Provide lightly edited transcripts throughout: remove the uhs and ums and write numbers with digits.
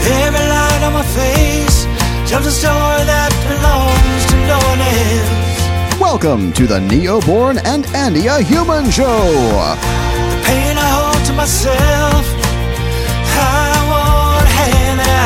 Every line on my face tells a story that belongs to no one else. Welcome to the Neoborn and Andy a Human Show. The pain I hold to myself, I won't hand it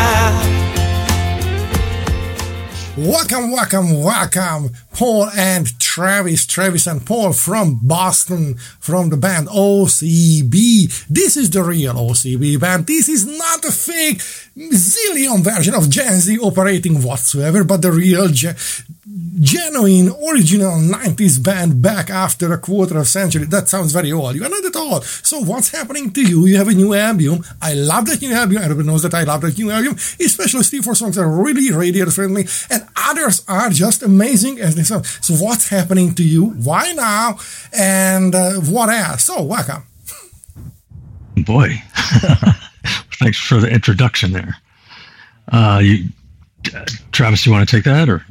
out. Welcome, Paul and Travis and Paul from Boston, from the band OCB. This is the real OCB band. This is not a fake zillion version of Gen Z operating whatsoever, but the real genuine, original 90s band back after a quarter of a century. That sounds very old. You are not at all. So what's happening to you? You have a new album. I love that new album. Everybody knows that I love that new album. Especially 3-4 songs are really radio friendly and others are just amazing as they sound. So what's happening to you? Why now? And what else? So welcome. Boy, thanks for the introduction there. Travis, you want to take that or?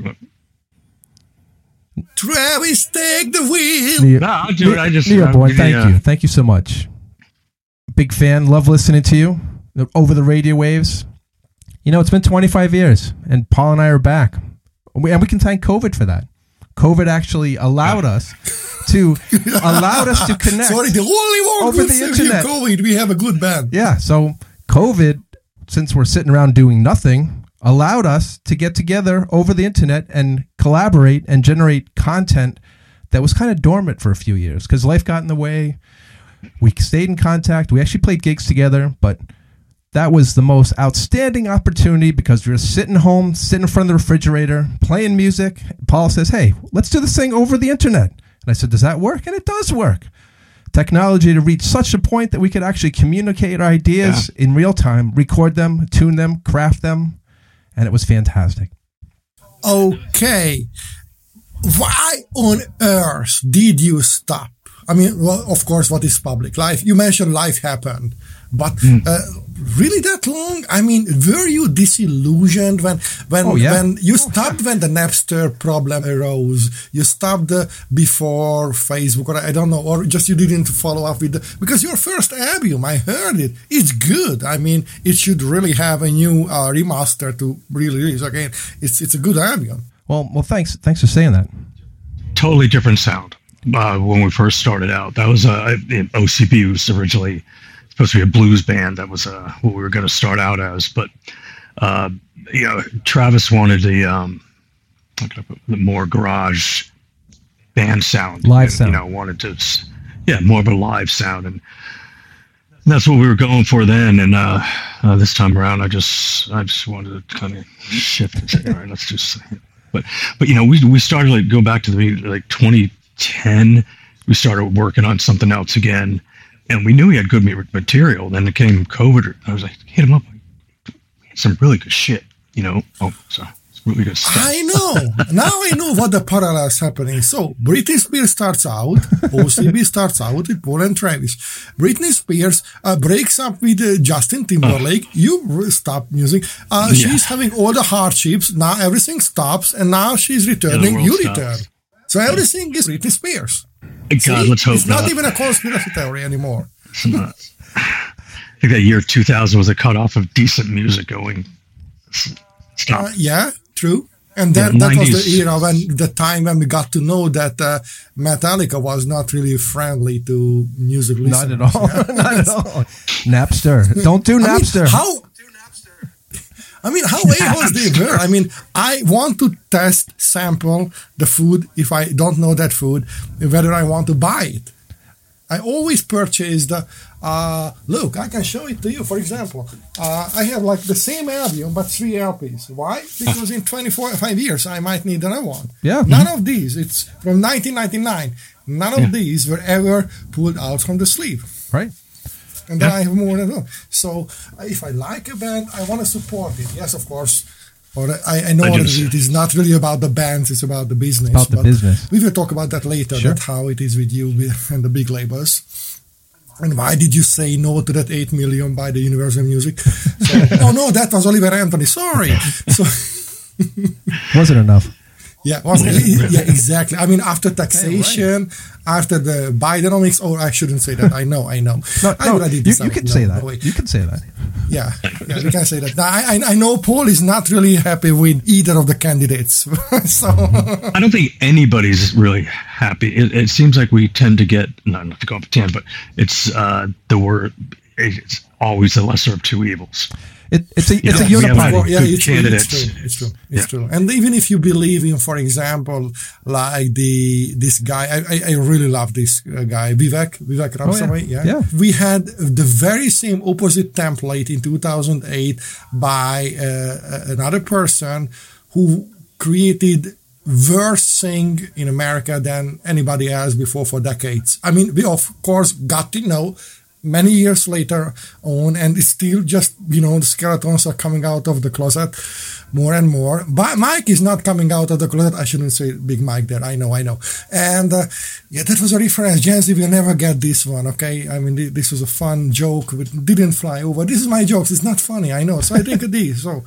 Travis, take the wheel. No, I'll do it. Neoborn, thank you. Thank you so much. Big fan. Love listening to you over the radio waves. You know, it's been 25 years, and Paul and I are back. And we can thank COVID for that. COVID actually allowed us to connect. Sorry, the only one over the internet. COVID, we have a good band. Yeah, so COVID, since we're sitting around doing nothing, allowed us to get together over the internet and collaborate and generate content that was kind of dormant for a few years because life got in the way. We stayed in contact. We actually played gigs together, but that was the most outstanding opportunity because we were sitting home, sitting in front of the refrigerator, playing music. Paul says, hey, let's do this thing over the internet. And I said, does that work? And it does work. Technology to reach such a point that we could actually communicate our ideas in real time, record them, tune them, craft them. And it was fantastic. Okay. Why on earth did you stop? I mean, well, of course, what is public life? You mentioned life happened, but really that long? I mean, were you disillusioned when you stopped when the Napster problem arose? You stopped before Facebook, or I don't know, or just you didn't follow up with because your first album, I heard it, it's good. I mean, it should really have a new remaster to really release again. It's a good album. Well, thanks for saying that. Totally different sound. When we first started out, that was OCB was originally supposed to be a blues band. That was what we were going to start out as. But Travis wanted the more garage band sound, live sound. Wanted to, more of a live sound, and that's what we were going for then. And this time around, I just wanted to kind of shift and say, all right, let's just. But we started go back to the 2010. We started working on something else again, and we knew we had good material. Then it came COVID. I was like, hit him up. Some really good shit, So it's really good stuff. I know. Now I know what the parallel is happening. So Britney Spears starts out. OCB starts out with Paul and Travis. Britney Spears breaks up with Justin Timberlake. You stop music. She's having all the hardships. Now everything stops, and now she's returning. You return. So everything is Britney Spears. God, let's hope it's not even a conspiracy theory anymore. It's not. I think that year 2000 was a cutoff of decent music going. Stop. Yeah, true. And then that was the era the time when we got to know that Metallica was not really friendly to music listeners. Not at all. Not at all. Napster. Don't do Napster. How a-holes they were. I mean, I want to sample the food if I don't know that food, whether I want to buy it. I always purchase look, I can show it to you. For example, I have the same album, but 3 LPs. Why? Because in 5 years, I might need another one. Yeah. None of these, it's from 1999. None of these were ever pulled out from the sleeve. Right. And then I have more than one. So if I like a band, I want to support it. Yes, of course. Or I know it is not really about the bands, it's about the business. About the business. We will talk about that later, Sure. That's how it is with you and the big labels. And why did you say no to that $8 million by the Universal Music? Oh no, that was Oliver Anthony. Sorry. So wasn't enough. Yeah, yeah, exactly. I mean, after taxation, after the Bidenomics, I shouldn't say that. I know. No, you can say that. You can say that. Yeah, you can say that. I know Paul is not really happy with either of the candidates. So I don't think anybody's really happy. It seems like we tend to get, not to go off 10, but it's the word. It's always the lesser of two evils. It's a uniparty. Yeah, it's true. And even if you believe in, for example, like this guy, I really love this guy, Vivek Ramaswamy. Yeah. We had the very same opposite template in 2008 by another person who created worse thing in America than anybody else before for decades. I mean, we of course got to know many years later on, and it's still just, the skeletons are coming out of the closet more and more. But Mike is not coming out of the closet. I shouldn't say Big Mike there. I know. And that was a reference. Gen Z will never get this one, okay? I mean, this was a fun joke. It didn't fly over. This is my jokes. It's not funny, I know. So I think of this. So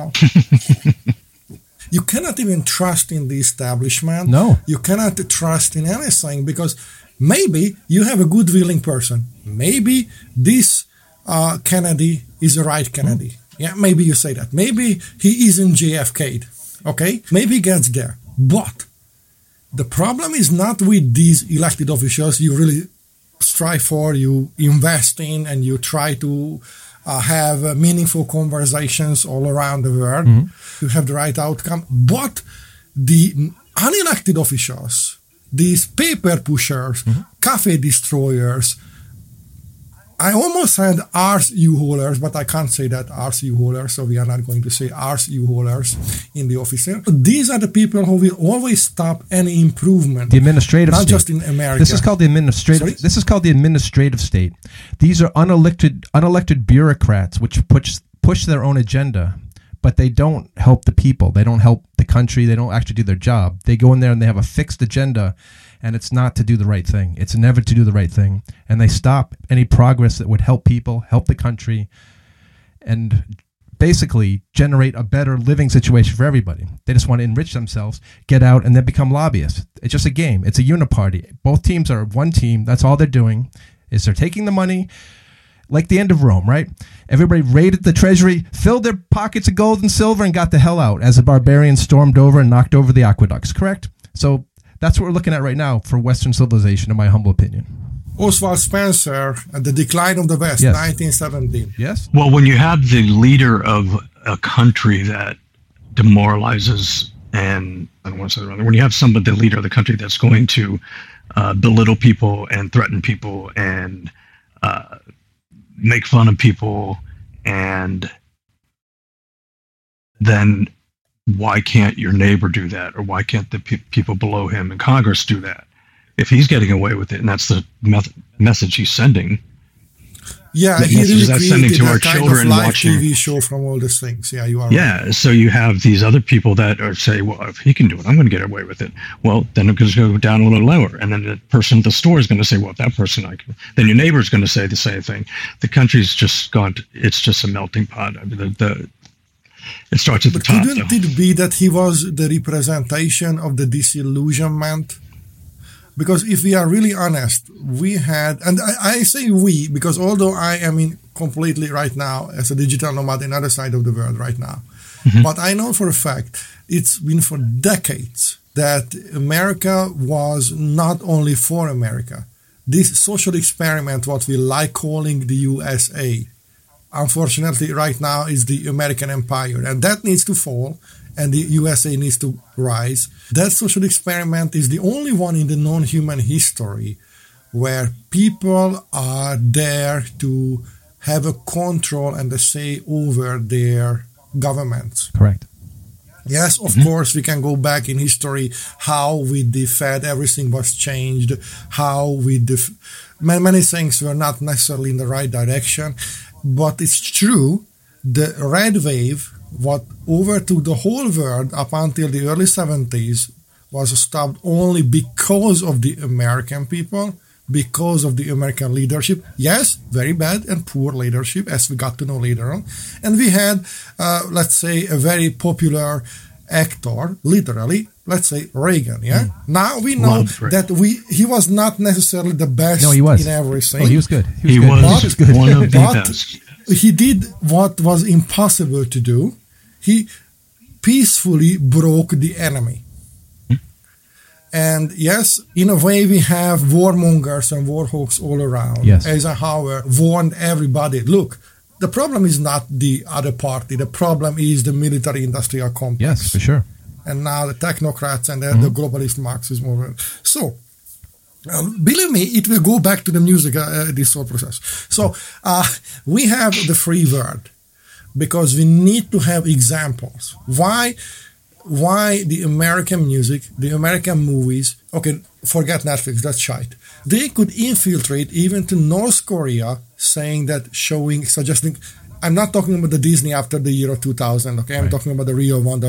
you cannot even trust in the establishment. No. You cannot trust in anything because maybe you have a good-willing person. Maybe this Kennedy is the right Kennedy. Yeah, maybe you say that. Maybe he isn't JFK'd. Okay? Maybe he gets there. But the problem is not with these elected officials you really strive for, you invest in, and you try to have meaningful conversations all around the world to have the right outcome. But the unelected officials, these paper pushers, cafe destroyers, I almost said arse U-haulers, but I can't say that arse U-haulers, so we are not going to say arse U-haulers in the office. These are the people who will always stop any improvement. The administrative not state. Just in America. This is called the administrative. Sorry? This is called the administrative state. These are unelected bureaucrats which push their own agenda, but they don't help the people. They don't help the country. They don't actually do their job. They go in there and they have a fixed agenda, and it's not to do the right thing. It's never to do the right thing. And they stop any progress that would help people, help the country, and basically generate a better living situation for everybody. They just want to enrich themselves, get out, and then become lobbyists. It's just a game. It's a uniparty. Both teams are one team. That's all they're doing is they're taking the money, like the end of Rome, right? Everybody raided the treasury, filled their pockets of gold and silver, and got the hell out as the barbarians stormed over and knocked over the aqueducts, correct? So that's what we're looking at right now for Western civilization, in my humble opinion. Oswald Spencer, The Decline of the West, Yes. 1917. Yes? Well, when you have the leader of a country that demoralizes, and I don't want to say that, when you have the leader of the country that's going to belittle people and threaten people and make fun of people, and then why can't your neighbor do that, or why can't the people below him in Congress do that? If he's getting away with it, and that's the message he's sending. Yeah, he really created to our kind of live TV show from all these things. Yeah, you are right. So you have these other people that are say, well, if he can do it, I'm going to get away with it. Well, then it's going to go down a little lower. And then the person at the store is going to say, well, if that person, I can. Then your neighbor is going to say the same thing. The country's just gone, it's just a melting pot. I mean, it starts at the top. Couldn't it be that he was the representation of the disillusionment? Because if we are really honest, we had, and I say we, because although I am in completely right now as a digital nomad in the other side of the world right now, but I know for a fact, it's been for decades that America was not only for America. This social experiment, what we like calling the USA, unfortunately right now is the American empire, and that needs to fall. And the USA needs to rise. That social experiment is the only one in the non-human history where people are there to have a control and a say over their governments. Correct. Yes, of course, we can go back in history how with the Fed everything was changed, how with the many things were not necessarily in the right direction. But it's true, the red wave, what overtook the whole world up until the early 70s, was stopped only because of the American people, because of the American leadership. Yes, very bad and poor leadership, as we got to know later on. And we had, let's say, a very popular actor, literally, let's say Reagan, yeah? Now we know Loved Reagan. that he was not necessarily the best No, he was. in everything. Oh, he was good. He good. was But- one of the but best. he did what was impossible to do. He peacefully broke the enemy. And yes, in a way, we have warmongers and warhawks all around. Yes. Eisenhower warned everybody, look, the problem is not the other party. The problem is the military-industrial complex. Yes, for sure. And now the technocrats and the globalist Marxist movement. So, believe me, it will go back to the music, this whole process. So, we have the free word because we need to have examples. Why the American music, the American movies, okay, forget Netflix, that's shite. They could infiltrate even to North Korea saying that, suggesting, I'm not talking about the Disney after the year of 2000, okay? I'm talking about the real one,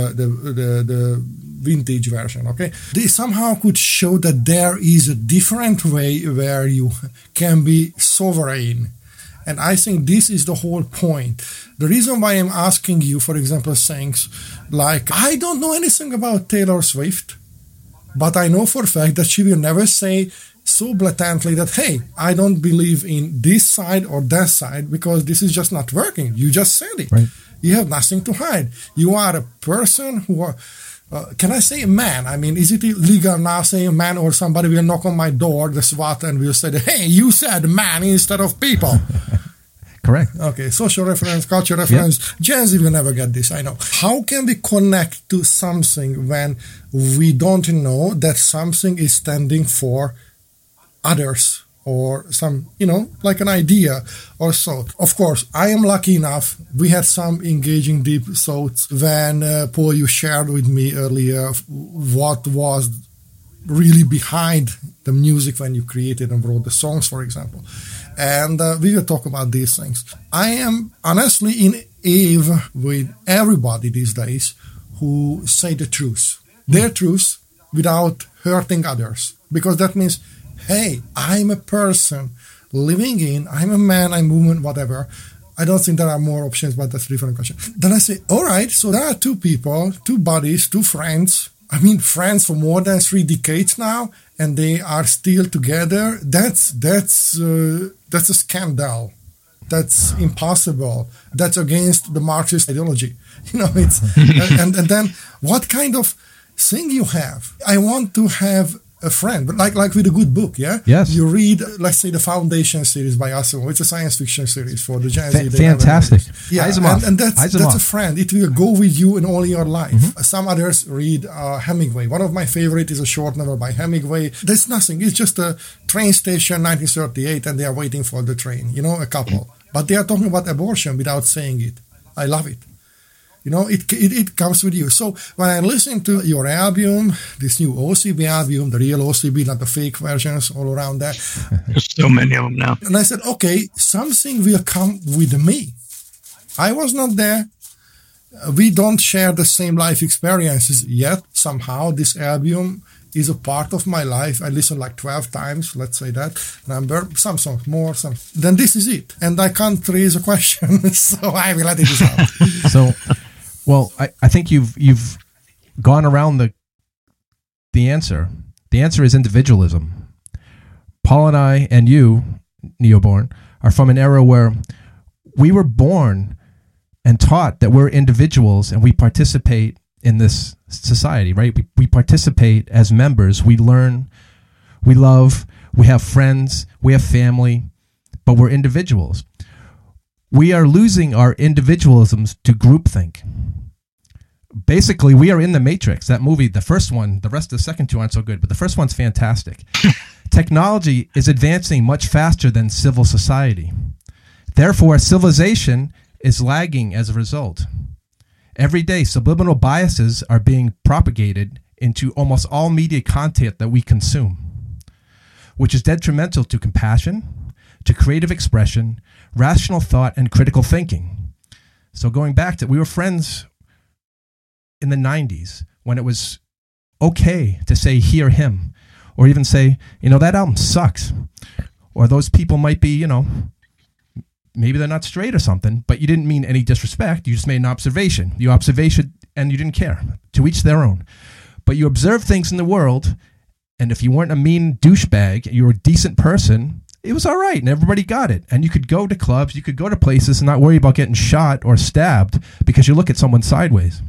the vintage version, okay? They somehow could show that there is a different way where you can be sovereign. And I think this is the whole point. The reason why I'm asking you, for example, things like, I don't know anything about Taylor Swift, but I know for a fact that she will never say so blatantly that, hey, I don't believe in this side or that side because this is just not working. You just said it. Right. You have nothing to hide. You are a person who are, can I say a man? I mean, is it illegal now saying a man, or somebody will knock on my door, the SWAT, and will say, hey, you said man instead of people. Correct. Okay, social reference, culture reference. Gen Z will never get this, I know. How can we connect to something when we don't know that something is standing for others or some, like an idea or so? Of course, I am lucky enough. We had some engaging deep thoughts when, Paul, you shared with me earlier what was really behind the music when you created and wrote the songs, for example. And we will talk about these things. I am honestly in awe with everybody these days who say the truth, their truth, without hurting others. Because that means, hey, I'm a person living in, I'm a man, I'm a woman, whatever. I don't think there are more options, but that's a different question. Then I say, all right, so there are two people, two buddies, two friends. I mean, friends for more than 3 decades now, and they are still together. That's a scandal. That's impossible. That's against the Marxist ideology. It's and then what kind of thing you have? I want to have a friend, but like with a good book, yeah? Yes. You read, let's say, the Foundation series by Asimov. It's a science fiction series for the Gen Z. Fantastic. Yeah, Asimov. and that's a friend. It will go with you in all your life. Mm-hmm. Some others read Hemingway. One of my favorite is a short novel by Hemingway. There's nothing. It's just a train station, 1938, and they are waiting for the train, a couple. But they are talking about abortion without saying it. I love it. It comes with you. So when I listen to your album, this new OCB album, the real OCB, not the fake versions all around that. There's so many of them now. And I said, okay, something will come with me. I was not there. We don't share the same life experiences yet. Somehow this album is a part of my life. I listen like 12 times, let's say that number. Some songs more, some. Then this is it. And I can't raise a question, so I will let it out. So, well, I think you've gone around the answer. The answer is individualism. Paul and I and you, Neoborn, are from an era where we were born and taught that we're individuals and we participate in this society, right? We participate as members. We learn, we love, we have friends, we have family, but we're individuals. We are losing our individualisms to groupthink. Basically, we are in the Matrix. That movie, the first one, the rest of the second two aren't so good, but the first one's fantastic. Technology is advancing much faster than civil society. Therefore, civilization is lagging as a result. Every day, subliminal biases are being propagated into almost all media content that we consume, which is detrimental to compassion, to creative expression, rational thought, and critical thinking. So going back to, we were friends in the 90s when it was okay to say he or him, or even say, that album sucks. Or those people might be, maybe they're not straight or something, but you didn't mean any disrespect. You just made an observation. The observation and you didn't care. To each their own. But you observed things in the world, and if you weren't a mean douchebag, you were a decent person, it was all right, and everybody got it. And you could go to clubs, you could go to places and not worry about getting shot or stabbed because you look at someone sideways.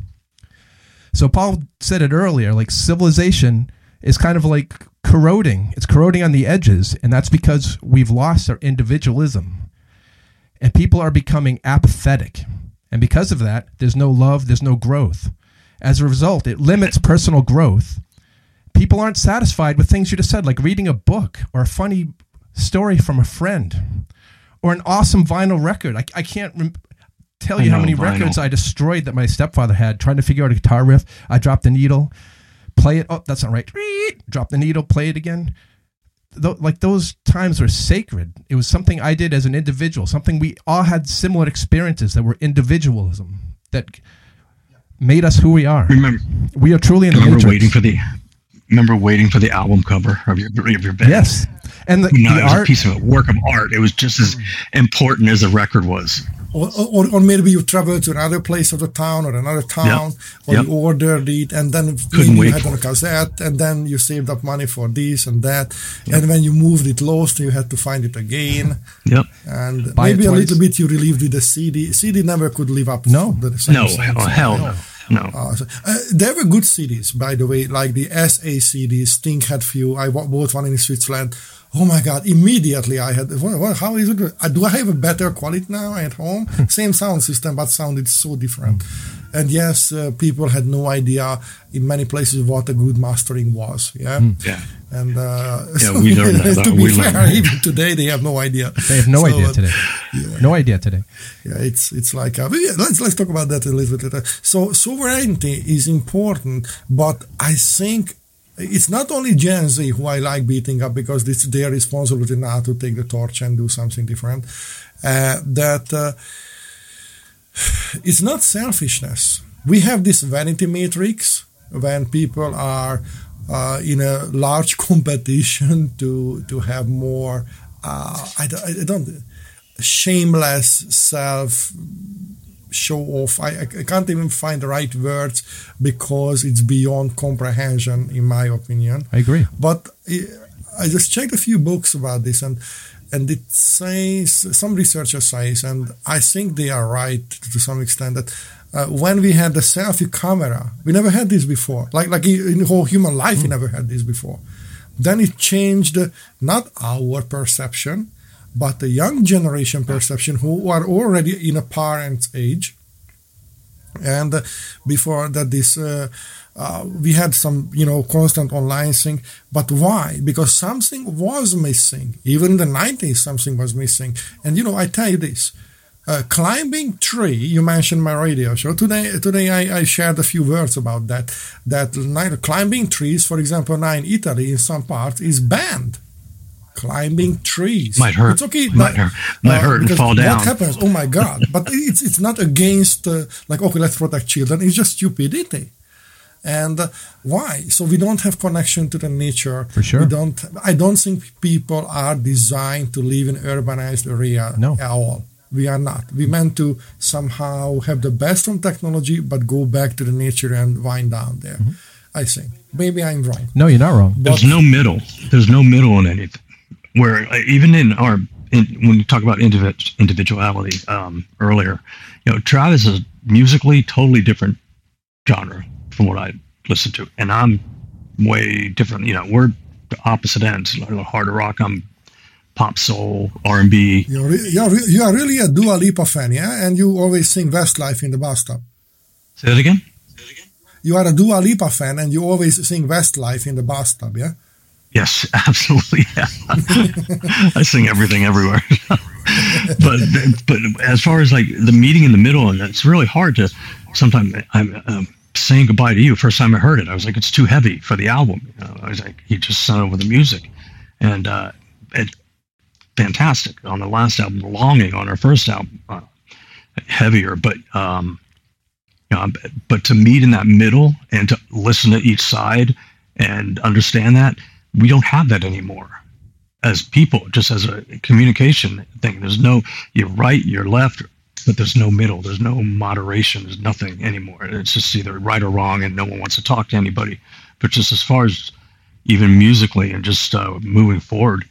So Paul said it earlier, like civilization is kind of like corroding. It's corroding on the edges, and that's because we've lost our individualism. And people are becoming apathetic. And because of that, there's no love, there's no growth. As a result, it limits personal growth. People aren't satisfied with things you just said, like reading a book or a funny story from a friend or an awesome vinyl record. I can't tell you how many records I destroyed that my stepfather had trying to figure out a guitar riff. I dropped the needle, play it. Oh, that's not right. Drop the needle, play it again. Like those times were sacred. It was something I did as an individual, something we all had similar experiences that were individualism that made us who we are. We are truly in the Matrix. Remember waiting for the album cover of your band? Yes. And it was a piece of a work of art. It was just as important as the record was. Or maybe you traveled to another place of the town or another town, or you ordered it, and then you had on a cassette, and then you saved up money for this and that, and when you moved it lost, you had to find it again. Yep. And maybe a little bit you relieved with the CD. CD never could live up to the same. Hell no. No. There were good CDs, by the way, like the SA CDs. Sting had few. I bought one in Switzerland. Oh my God! Immediately I had. How is it? Do I have a better quality now at home? Same sound system, but sounded so different. And yes, people had no idea in many places what a good mastering was. Yeah. Yeah. And we learned that. To be fair, even today they have no idea. They have no idea today. Yeah. No idea today. Yeah, it's like let's talk about that a little bit later. So sovereignty is important, but I think it's not only Gen Z who I like beating up because it's their responsibility now to take the torch and do something different. It's not selfishness. We have this vanity matrix when people are in a large competition to have more. I don't shameless self show off. I can't even find the right words because it's beyond comprehension, in my opinion. I agree. But I just checked a few books about this, and it says, some researchers say, and I think they are right to some extent, that when we had the selfie camera, we never had this before. Like in whole human life, we never had this before. Then it changed not our perception, but the young generation perception who are already in a parent's age. And before that, we had some, constant online thing. But why? Because something was missing. Even in the 90s, something was missing. And, I tell you this. Climbing tree, you mentioned my radio show. Today I shared a few words about that. That climbing trees, for example, now in Italy, in some parts, is banned. Climbing trees might hurt. It's okay. Might hurt and fall down. What happens? Oh my God! But it's not against let's protect children. It's just stupidity. And why? So we don't have connection to the nature. For sure. I don't think people are designed to live in urbanized area at all. We are not. We meant to somehow have the best from technology, but go back to the nature and wind down there. Mm-hmm. I think. Maybe I'm wrong. No, you're not wrong. There's no middle. There's no middle in anything. Where even when you talk about individuality earlier, Travis is musically totally different genre from what I listen to, and I'm way different. We're the opposite ends. Harder rock, I'm pop, soul, R&B. You are really a Dua Lipa fan, yeah? And you always sing Westlife in the bus stop. Say that again? You are a Dua Lipa fan, and you always sing Westlife in the bus stop, yeah? Yes, absolutely. Yeah. I sing everything everywhere. but as far as like the meeting in the middle, and it's really hard to. Sometimes I'm saying goodbye to you. First time I heard it, I was like, it's too heavy for the album. I was like, he just sent over the music, and it's fantastic on the last album. Longing on our first album, heavier, but to meet in that middle and to listen to each side and understand that. We don't have that anymore as people, just as a communication thing. There's no, you're right, you're left. but there's no middle, there's no moderation, there's nothing anymore. It's just either right or wrong, and no one wants to talk to anybody. But just as far as even musically and just moving forward,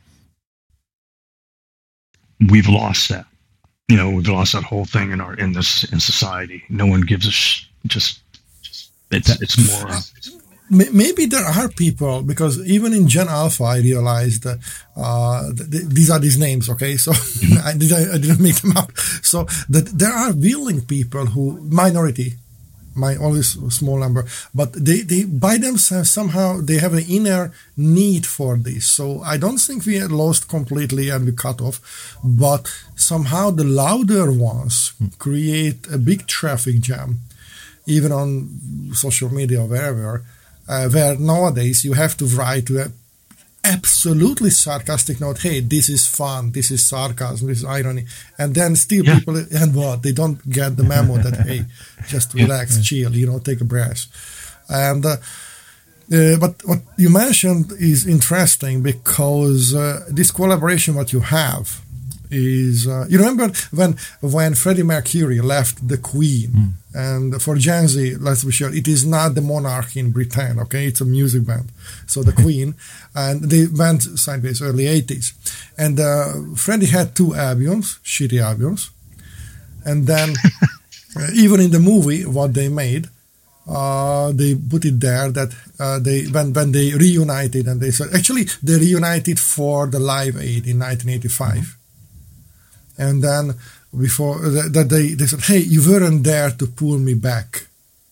we've lost that. We've lost that whole thing in society. No one gives a it's more. Maybe there are people, because even in Gen Alpha, I realized these are these names, okay? So I didn't make them up. So that there are willing people minority, always small number, but they by themselves somehow they have an inner need for this. So I don't think we are lost completely and we cut off, but somehow the louder ones create a big traffic jam, even on social media or wherever. Where nowadays you have to write to an absolutely sarcastic note, hey, this is fun, this is sarcasm, this is irony, and then still people, and what, they don't get the memo that, hey, just relax, chill, take a breath. And but what you mentioned is interesting, because this collaboration what you have is, you remember when Freddie Mercury left the Queen, and for Gen Z, let's be sure, it is not the monarch in Britain, okay? It's a music band. So the Queen, and they went sideways early 80s. And Freddie had 2 albums, shitty albums. And then even in the movie, what they made, they put it there that when they reunited, and they said, actually, they reunited for the Live Aid in 1985. And then before that, they said, hey, you weren't there to pull me back.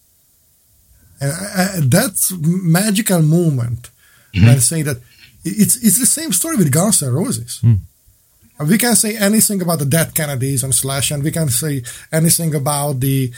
And that's magical moment. And saying that it's the same story with Guns N' Roses. We can say anything about the Dead Kennedys and Slash, and we can say anything about the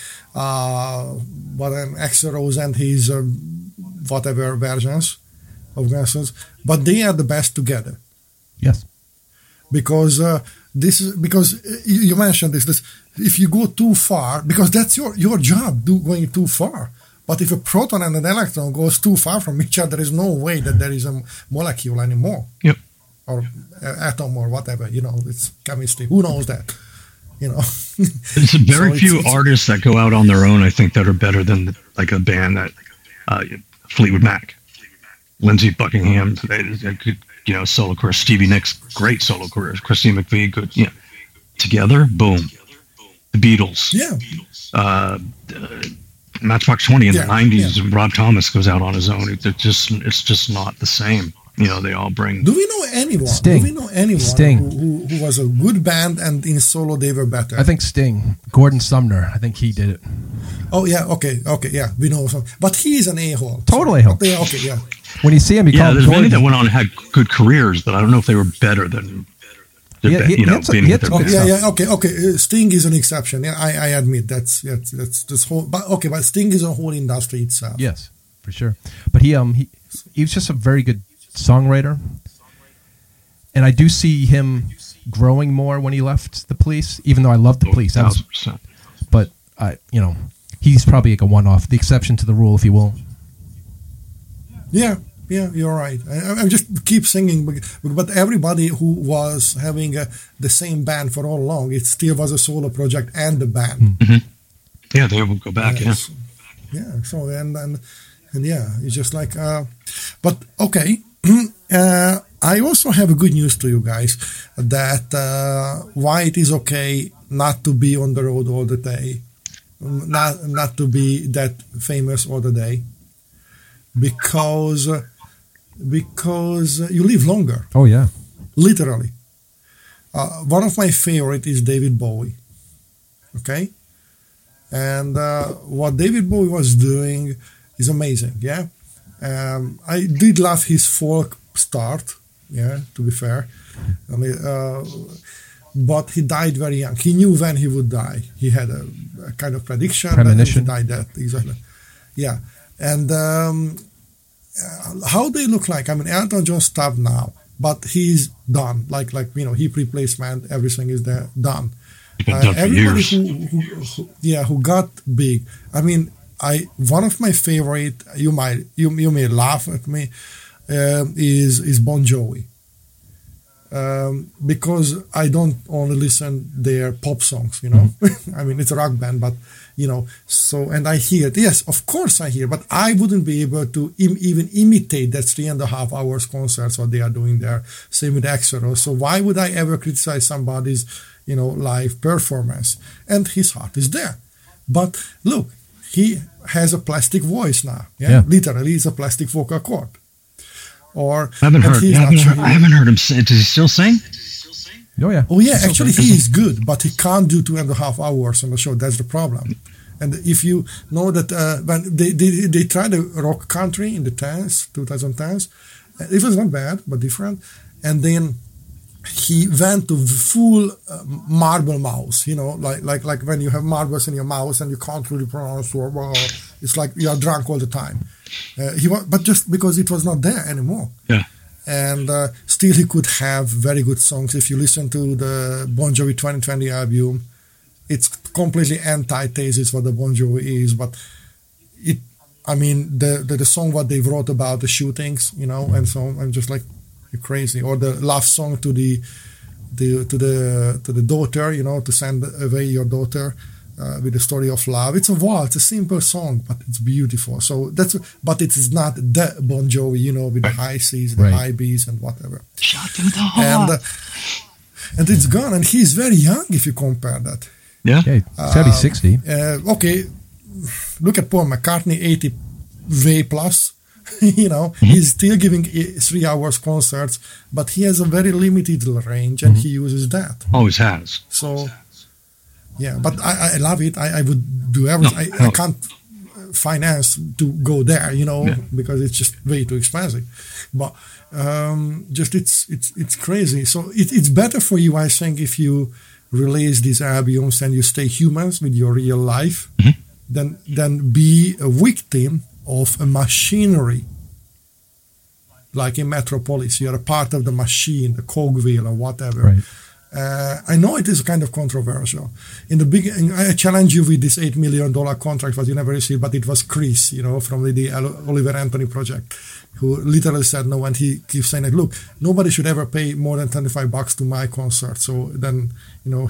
Axl Rose and his whatever versions of Guns N' Roses, but they are the best together. Yes, because because you mentioned this. If you go too far, because that's your job, going too far. But if a proton and an electron goes too far from each other, there is no way that there is a molecule anymore. Yep. Or atom or whatever, it's chemistry. Who knows that? There's very few artists that go out on their own, I think, that are better than like a band that Fleetwood Mac, Lindsey Buckingham, good, solo career. Stevie Nicks, great solo career. Christine McVie, good, together, boom. The Beatles, Matchbox 20 in the 90s. Rob Thomas goes out on his own. It's just not the same. They all bring. Do we know anyone? Sting. Do we know anyone Sting. Who was a good band and in solo they were better? I think Sting, Gordon Sumner. I think he did it. Oh yeah, okay, yeah, we know some, but he is an a-hole. Total a-hole. Okay, yeah. When you see him, you call him there's Gordon. many that went on and had good careers, but I don't know if they were better than. Being with their band. Okay. Sting is an exception. Yeah, I admit that's this whole. But Sting is a whole industry itself. Yes, for sure. But he was just a very good songwriter, and I do see him growing more when he left the Police. Even though I love the Police, 1,000%. But he's probably like a one-off, the exception to the rule, if you will. Yeah, you're right. I just keep singing, but everybody who was having the same band for all along, it still was a solo project and the band. Mm-hmm. Yeah, they will go back. Yes. Yeah. So and yeah, it's just like. But okay, I also have a good news to you guys that why it is okay not to be on the road all the day, not to be that famous all the day. Because you live longer. Oh yeah, literally. One of my favorite is David Bowie. Okay, and what David Bowie was doing is amazing. Yeah, I did love his folk start. Yeah, to be fair, but he died very young. He knew when he would die. He had a kind of premonition. That he died exactly. Yeah. And how they look like? I mean, Elton John stopped now, but he's done. Like hip replacement, everything is there done. Everybody who got big. I mean, one of my favorite. You may laugh at me. Is Bon Jovi. because I don't only listen their pop songs, you know. I mean, it's a rock band, but you know. So, and I hear it. Yes, of course I hear, but I wouldn't be able to even imitate that 3.5 hours concerts what they are doing there. Same with Axl. So why would I ever criticize somebody's, you know, live performance? And his heart is there. But look, he has a plastic voice now. Yeah? Literally, it's a plastic vocal cord. Or I haven't heard him sing. Does he still sing? Oh yeah. Oh yeah. Actually, he is good, but he can't do 2.5 hours on the show. That's the problem. And if you know that when they tried the rock country in the 2010s, it was not bad but different. And then he went to full marble mouse. You know, like when you have marbles in your mouth and you can't really pronounce or it's like you are drunk all the time. But just because it was not there anymore. Yeah. And still he could have very good songs. If you listen to the Bon Jovi 2020 album, it's completely antithesis what the Bon Jovi is. But the song what they wrote about the shootings, you know, and so I'm just like, you're crazy. Or the love song to the daughter, you know, to send away your daughter. With the story of love, it's a waltz, a simple song, but it's beautiful. So but it is not the Bon Jovi, you know, with the high C's, the high B's, and whatever. Shot to the heart. And it's gone. And he's very young if you compare that. Yeah, he's gotta be 60. Okay, look at Paul McCartney, 80 way plus. You know, he's still giving 3 hours concerts, but he has a very limited range, and he uses that. Always has. So. Yeah, but I love it. I would do everything. I can't finance to go there, you know, because it's just way too expensive. But just it's crazy. So it's better for you, I think, if you release these albums and you stay humans with your real life, than be a victim of a machinery. Like in Metropolis, you're a part of the machine, the cogwheel or whatever. Right. I know it is kind of controversial. In the beginning, I challenge you with this $8 million contract that you never received, but it was Chris, you know, from the Oliver Anthony project, who literally said no, and he keeps saying like, look, nobody should ever pay more than $25 to my concert. So then, you know,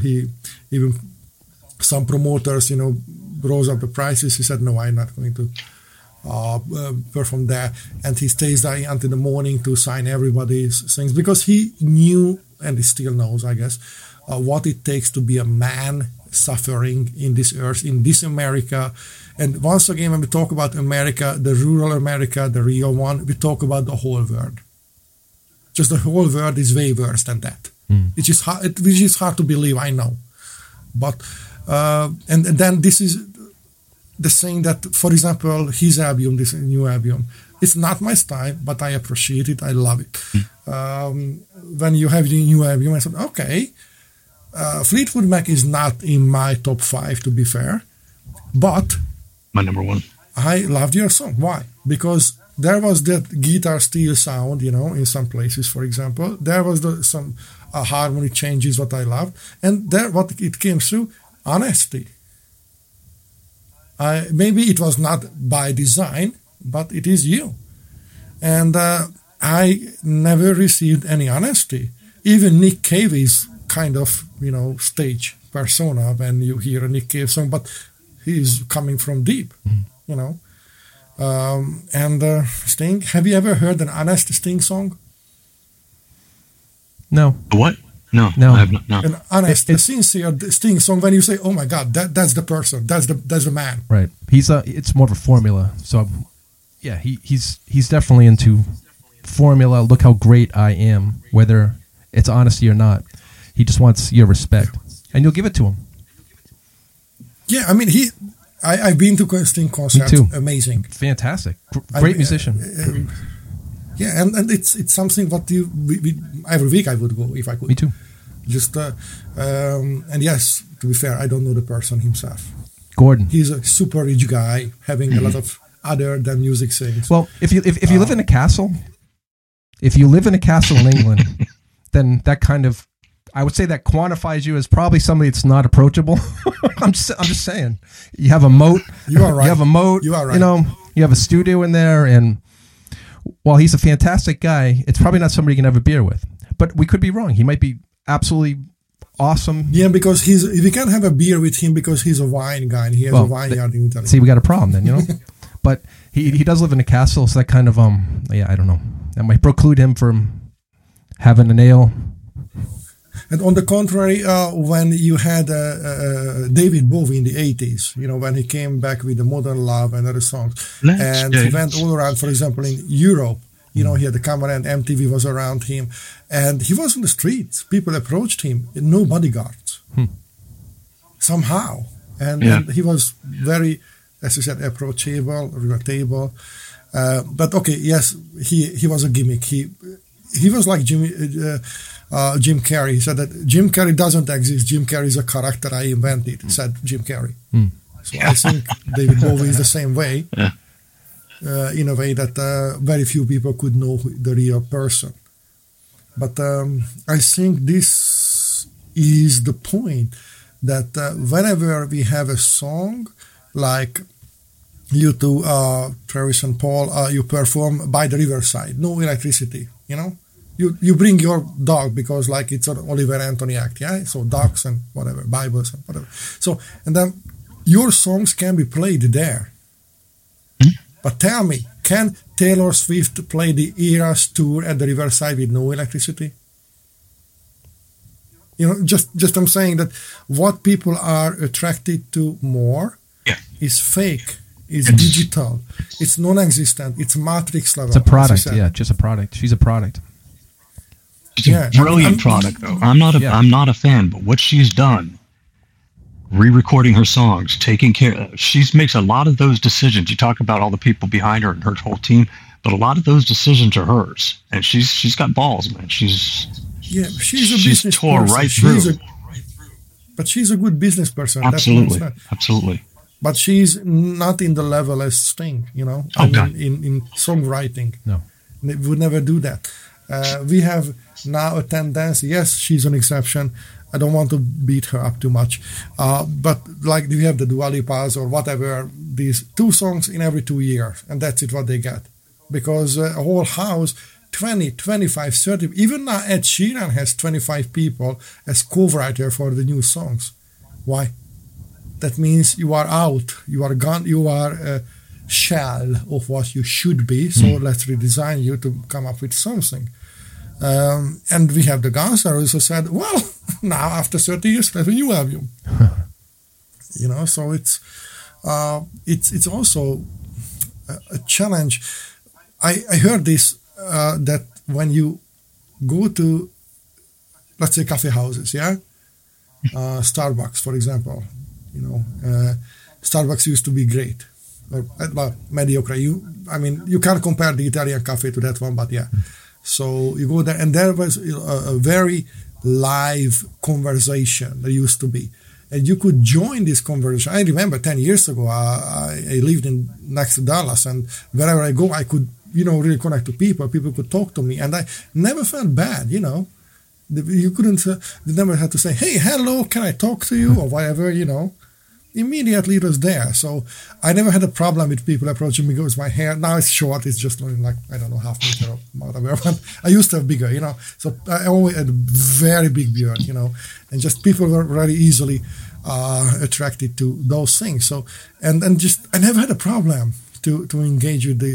some promoters, you know, rose up the prices. He said, no, I'm not going to perform there. And he stays there until the morning to sign everybody's things because he knew, and he still knows, I guess, what it takes to be a man suffering in this earth, in this America. And once again, when we talk about America, the rural America, the real one, we talk about the whole world. Just the whole world is way worse than that. Which is hard to believe, I know. But, and then this is the saying that, for example, his album, this new album, it's not my style, but I appreciate it. I love it. When you have the new album, I said, okay, Fleetwood Mac is not in my top 5, to be fair, but my number 1. I loved your song. Why? Because there was that guitar steel sound, you know, in some places, for example. There was some harmony changes, what I loved. And there, what it came through, honesty. Maybe it was not by design, but it is you. And I never received any honesty. Even Nick Cave is kind of, you know, stage persona when you hear a Nick Cave song, but he's coming from deep, you know. And Sting, have you ever heard an honest Sting song? No. What? No, I have not. No. An honest, a sincere Sting song when you say, "Oh my God, that's the person, that's the man." Right. It's more of a formula. So, yeah, he's definitely into formula. Look how great I am, whether it's honesty or not. He just wants your respect, and you'll give it to him. Yeah, I mean, I've been to Sting concerts. Me too. Amazing, fantastic, great musician. Yeah, and it's something what every week I would go if I could. Me too. Just and yes, to be fair, I don't know the person himself. Gordon. He's a super rich guy having a lot of other than music things. Well, if you live in a castle, in England, then that kind of, I would say that quantifies you as probably somebody that's not approachable. I'm just saying. You have a moat. You are right. You have a moat. You are right. You know, you have a studio in there, and while he's a fantastic guy, it's probably not somebody you can have a beer with. But we could be wrong. He might be absolutely awesome. Yeah, because we can't have a beer with him because he's a wine guy and he has a vineyard in Italy. See, we got a problem then, But he does live in a castle, so that kind of I don't know. That might preclude him from having an ale. And on the contrary, when you had David Bowie in the 80s, when he came back with the Modern Love and other songs, and he went all around, for example, in Europe, he had the camera and MTV was around him, and he was on the streets. People approached him, no bodyguards, somehow. And he was very, as you said, approachable, relatable. But okay, yes, he was a gimmick. He was like Jim Carrey. He said that Jim Carrey doesn't exist. Jim Carrey is a character I invented, said Jim Carrey. So I think David Bowie is the same way, in a way that very few people could know the real person. But I think this is the point, that whenever we have a song like you two, Travis and Paul, you perform by the riverside, no electricity, You bring your dog because it's an Oliver Anthony act, yeah? So dogs and whatever, Bibles and whatever. So, and then your songs can be played there. But tell me, can Taylor Swift play the Eras tour at the riverside with no electricity? Just I'm saying that what people are attracted to more is fake. It's digital. It's non-existent. It's matrix level. It's a product, just a product. She's a product. She's a brilliant product, though. I'm not a fan, but what she's done, re-recording her songs, taking care, she makes a lot of those decisions. You talk about all the people behind her and her whole team, but a lot of those decisions are hers, and she's got balls, man. She's a business tore person. Right through. But she's a good business person. Absolutely. But she's not in the level as Sting, in songwriting. No, they would never do that. We have now a tendency. Yes, she's an exception. I don't want to beat her up too much. But we have the Dua Lipas or whatever, these 2 songs in every 2 years, and that's it what they get. Because a whole house, 20, 25, 30, even now Ed Sheeran has 25 people as co-writer for the new songs. Why? That means you are out, you are gone, you are a shell of what you should be, so let's redesign you to come up with something. And we have the Guns N' Roses who said, well, now after 30 years, let's have a new album. So it's also a challenge. I heard this, that when you go to, let's say, coffee houses, Starbucks, for example, Starbucks used to be great, or mediocre. You can't compare the Italian cafe to that one, but yeah. So you go there, and there was a very live conversation there used to be. And you could join this conversation. I remember 10 years ago, I lived next to Dallas, and wherever I go, I could, really connect to people. People could talk to me, and I never felt bad, You couldn't, you never had to say, hey, hello, can I talk to you, or whatever, Immediately it was there. So I never had a problem with people approaching me because my hair, now it's short, it's just only half meter or whatever. But I used to have bigger, So I always had a very big beard, and just people were very easily attracted to those things. So, and just, I never had a problem to engage with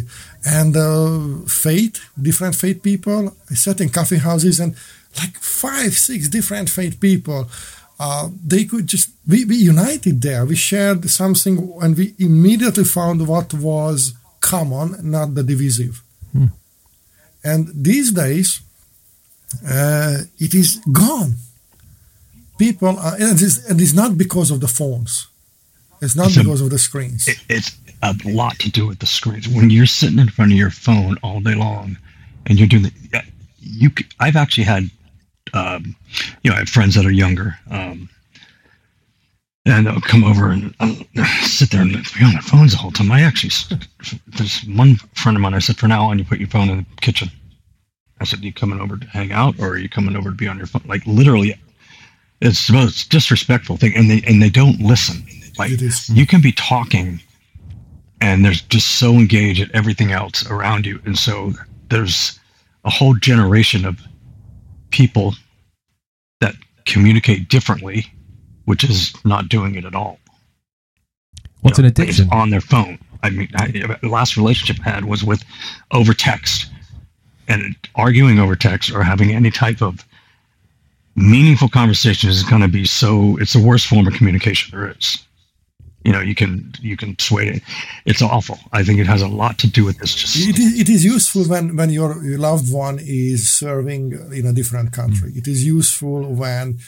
different faith people. I sat in coffee houses and 5, 6 different faith people. They could just, we united there. We shared something and we immediately found what was common, not the divisive. And these days, it is gone. People are, and it's not because of the phones. It's not because of the screens. It's a lot to do with the screens. When you're sitting in front of your phone all day long and you're doing I've actually had, I have friends that are younger, and they'll come over and sit there and be on their phones the whole time. There's one friend of mine, I said, for now on, you put your phone in the kitchen. I said, you coming over to hang out, or are you coming over to be on your phone? Literally, it's the most disrespectful thing, and they don't listen. You can be talking, and they're just so engaged at everything else around you, and so there's a whole generation of people that communicate differently, which is not doing it at all. What's an addiction? It's on their phone. I mean, the last relationship I had was with over text, and arguing over text or having any type of meaningful conversation is going to be it's the worst form of communication there is. You can sway it. It's awful. I think it has a lot to do with this. It is useful when your loved one is serving in a different country. It is useful when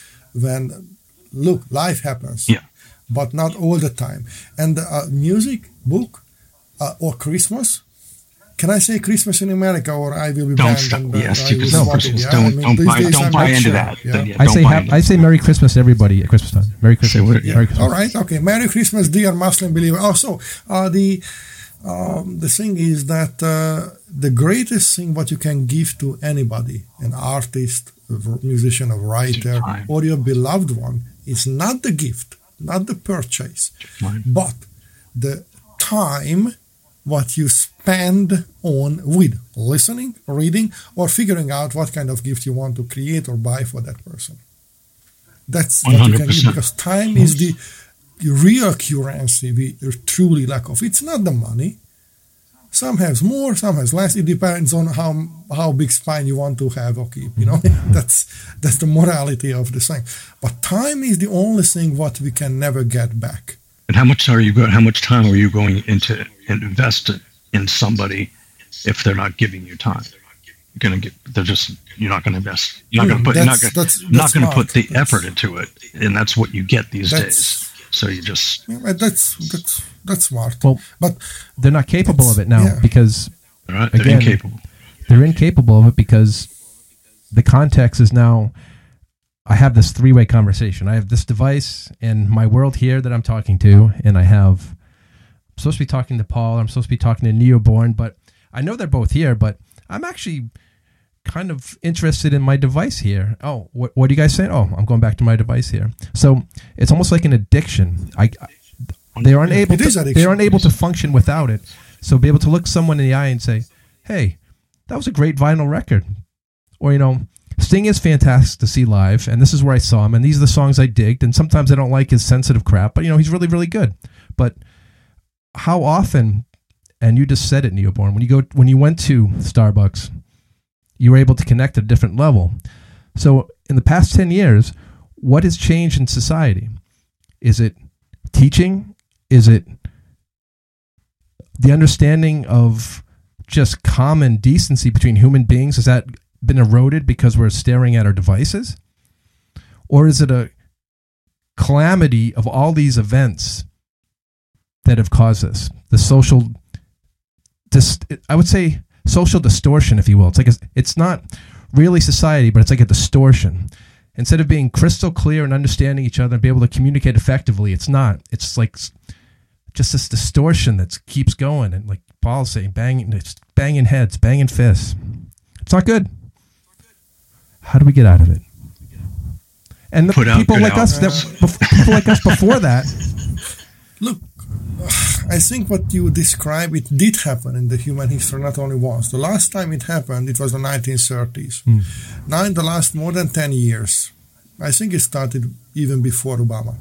look, life happens. Yeah. But not all the time. And music, book, or Christmas. Can I say Christmas in America, or I will be banned? Yes, you can say Christmas. Don't buy into that. I say Merry Christmas to everybody at Christmas time. Merry Christmas. Merry Christmas. All right, okay. Merry Christmas, dear Muslim believer. Also, the thing is that the greatest thing what you can give to anybody, an artist, a musician, a writer, or your beloved one, is not the gift, not the purchase, but the time what you spend on with listening, reading, or figuring out what kind of gift you want to create or buy for that person. That's 100%. What you can give, because time is the real currency we truly lack of. It's not the money. Some has more, some has less. It depends on how big spine you want to have or keep. That's the morality of the thing. But time is the only thing what we can never get back. And how much time are you going into invest in somebody if they're not giving you time? You're not going to invest. You're not going to put the effort into it, and that's what you get these days. So you just that's smart. Well, but they're not capable of it now because they're incapable. They're incapable of it because the context is now. I have this three-way conversation. I have this device and my world here that I'm talking to, and I'm supposed to be talking to Paul. I'm supposed to be talking to Neoborn, but I know they're both here. But I'm actually kind of interested in my device here. Oh, what are you guys saying? Oh, I'm going back to my device here. So it's almost like an addiction. They're unable to function without it. So be able to look someone in the eye and say, "Hey, that was a great vinyl record," or Sting is fantastic to see live, and this is where I saw him, and these are the songs I digged, and sometimes I don't like his sensitive crap, but he's really, really good. But how often, and you just said it, Neoborn, when you went to Starbucks, you were able to connect at a different level. So in the past 10 years, what has changed in society? Is it teaching? Is it the understanding of just common decency between human beings? Has that been eroded because we're staring at our devices? Or is it a calamity of all these events that have caused this? The social, I would say social distortion, if you will. It's not really society, but it's like a distortion. Instead of being crystal clear and understanding each other and be able to communicate effectively, it's not. It's like just this distortion that keeps going. And like Paul's saying, banging heads, banging fists. It's not good. How do we get out of it? And the people like us before that. Look, I think what you describe, it did happen in the human history, not only once. The last time it happened, it was the 1930s. Now in the last more than 10 years, I think it started even before Obama.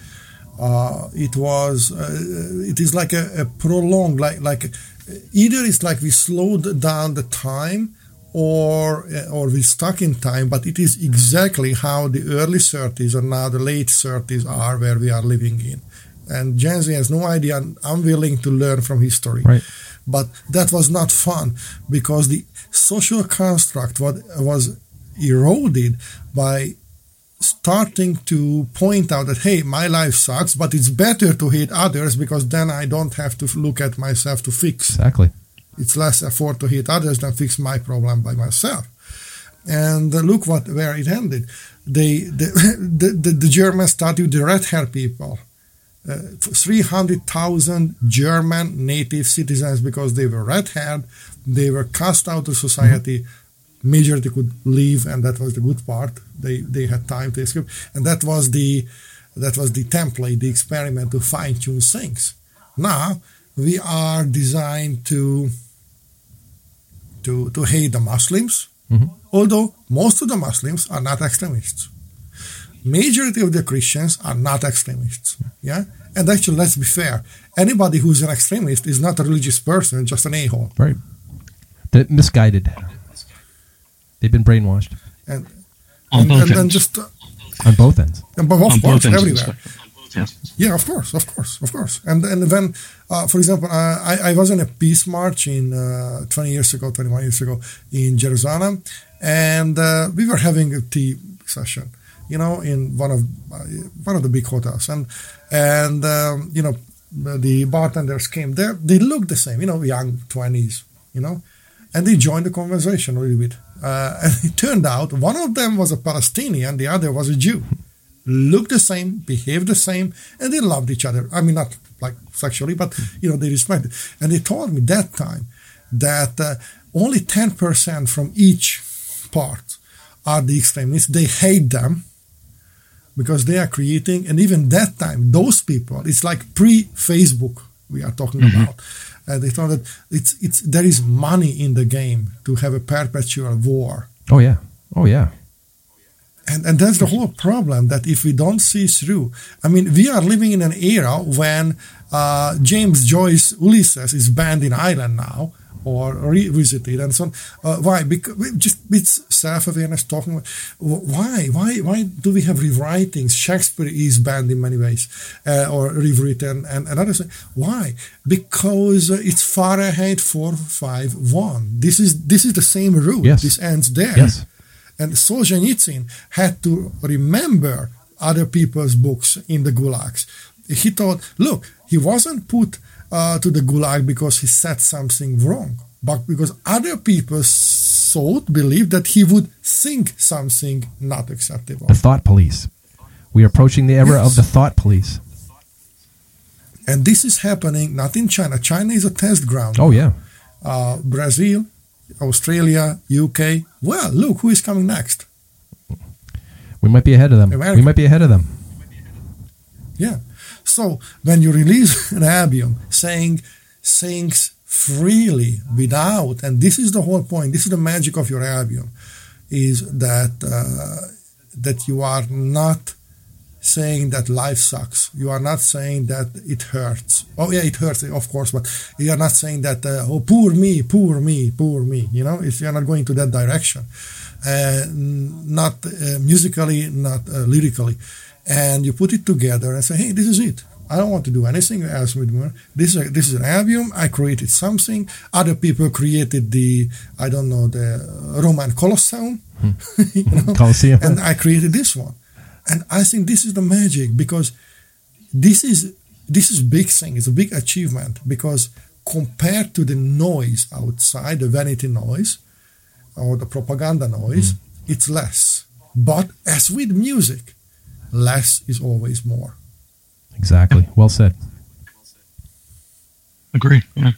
It is like a prolonged, like either it's like we slowed down the time, or we're stuck in time, but it is exactly how the early 30s or now the late 30s are where we are living in. And Gen Z has no idea. I'm willing to learn from history. Right. But that was not fun because the social construct was eroded by starting to point out that, hey, my life sucks, but it's better to hate others because then I don't have to look at myself to fix. Exactly. It's less effort to hate others than fix my problem by myself. And look where it ended. The Germans started with the red-haired people. 300,000 German native citizens, because they were red-haired, they were cast out of society. Majority could leave, and that was the good part. They had time to escape, and that was the template, the experiment to fine-tune things. Now we are designed to hate the Muslims, Although most of the Muslims are not extremists. Majority of the Christians are not extremists. Yeah? And actually, let's be fair. Anybody who's an extremist is not a religious person, just an a-hole. Right. They're misguided. They've been brainwashed. And On both then ends. just... On both ends. But of On course, both ends of the everywhere. spectrum. Yes. Yeah, of course. And when, for example, I was in a peace march in 21 years ago in Jerusalem, and we were having a tea session, in one of the big hotels, and the bartenders came there. They looked the same, young 20s, and they joined the conversation a little bit. And it turned out one of them was a Palestinian, the other was a Jew. Looked the same, behaved the same, and they loved each other. I mean, not like sexually, but, they respected. And they told me that time that only 10% from each part are the extremists. They hate them because they are creating, and even that time, those people, it's like pre-Facebook we are talking about. They thought that there is money in the game to have a perpetual war. Oh, yeah. And that's the whole problem, that if we don't see through, I mean, we are living in an era when James Joyce Ulysses is banned in Ireland now, or revisited and so on. Why? Because it's self-awareness talking about why do we have rewritings? Shakespeare is banned in many ways, or rewritten and others. Why? Because it's Fahrenheit 451. This is the same rule. Yes. This ends there. Yes. And Solzhenitsyn had to remember other people's books in the gulags. He thought, look, he wasn't put to the gulag because he said something wrong, but because other people believed that he would think something not acceptable. The thought police. We are approaching the era of the thought police. And this is happening not in China. China is a test ground. Oh, yeah. Brazil, Australia, UK. Well, look who is coming next. We might be ahead of them. America. Yeah. So when you release an album saying things freely without, and this is the whole point, this is the magic of your album, is that that you are not saying that life sucks. You are not saying that it hurts. Oh yeah, it hurts, of course, but you are not saying that, oh, poor me. If you are not going to that direction, not musically, not lyrically. And you put it together and say, hey, this is it. I don't want to do anything else with more. This is an album. I created something. Other people created the Roman Colosseum. Colosseum. And I created this one. And I think this is the magic, because this is big thing. It's a big achievement, because compared to the noise outside, the vanity noise or the propaganda noise, it's less. But as with music, less is always more. Exactly. Well said. Agree. Yeah.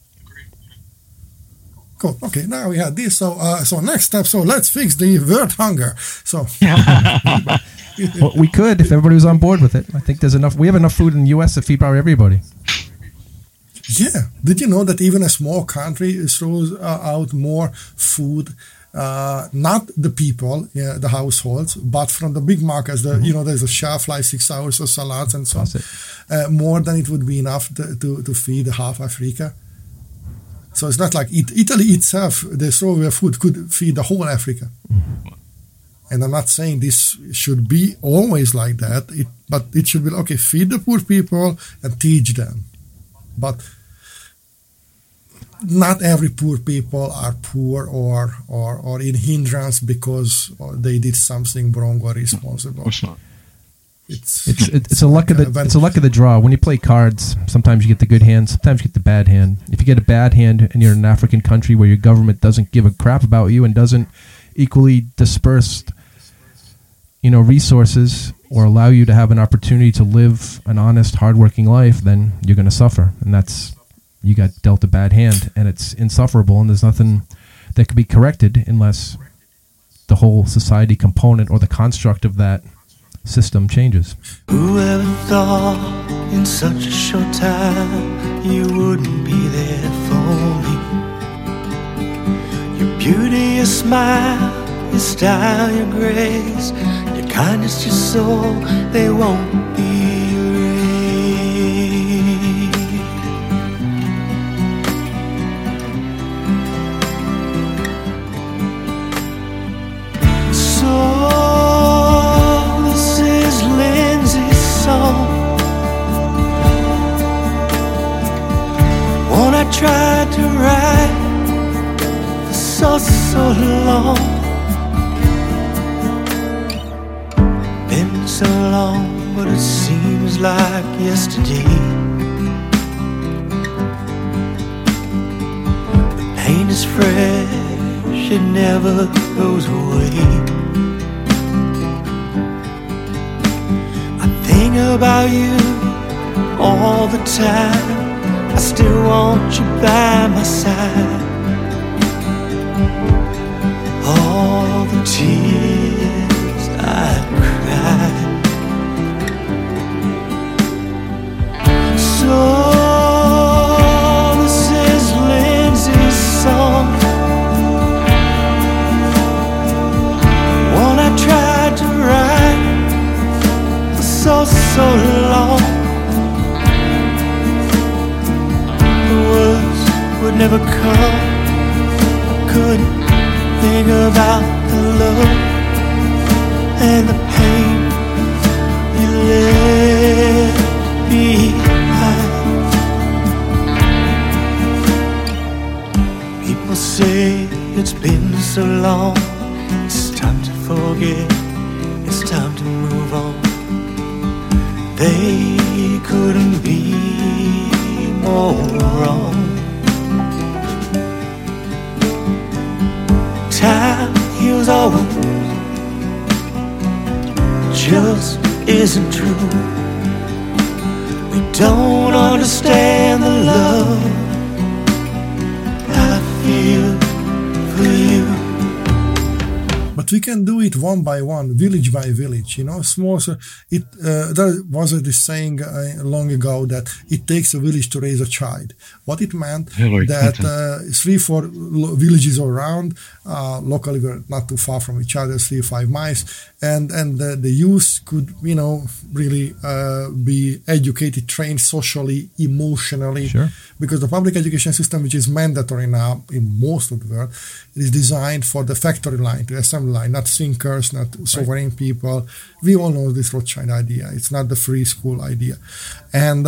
Cool. Okay, now we have this. So next step. So let's fix the word hunger. So Well, we could if everybody was on board with it. I think there's enough. We have enough food in the U.S. to feed probably everybody. yeah, did you know that even a small country throws out more food? Not the people, the households, but from the big markets. There's a shelf life 6 hours of salads and so on. More than it would be enough to feed half Africa. So it's not like Italy itself, the throw away food could feed the whole Africa. And I'm not saying this should be always like that, but it should be, okay, feed the poor people and teach them. But not every poor people are poor or in hindrance because they did something wrong or irresponsible. Of course not. It's a luck of the draw. When you play cards, sometimes you get the good hand, sometimes you get the bad hand. If you get a bad hand and you're in an African country where your government doesn't give a crap about you and doesn't equally disperse, resources or allow you to have an opportunity to live an honest, hardworking life, then you're going to suffer. And you got dealt a bad hand, and it's insufferable, and there's nothing that can be corrected unless the whole society component or the construct of that system changes. Whoever thought in such a short time you wouldn't be there for me? Your beauty, your smile, your style, your grace, your kindness, your soul, they won't be erased. So this is Lindsay's song, one I tried to write for so long. Been so long, but it seems like yesterday. The pain is fresh, it never goes away. I think about you all the time, I still want you by my side. All the tears I cried. So this is Lindsay's song, one I tried to write for so long. The words would never come, I couldn't think about the love and the pain you left behind. People say it's been so long, it's time to forget, it's time to move on. They couldn't be more wrong. Time heals all wounds, just isn't true. We don't understand the love I feel for you. But we can do it one by one, village by village, you know, small. So there was this saying long ago that it takes a village to raise a child. What it meant that 3-4 villages around, locally we're not too far from each other, 3-5 miles, and the youth could, you know, really be educated, trained socially, emotionally. Sure. Because the public education system, which is mandatory now in most of the world, it is designed for the factory line, the assembly line, not thinkers, not sovereign people. We all know this Rothschild idea. It's not the free school idea. And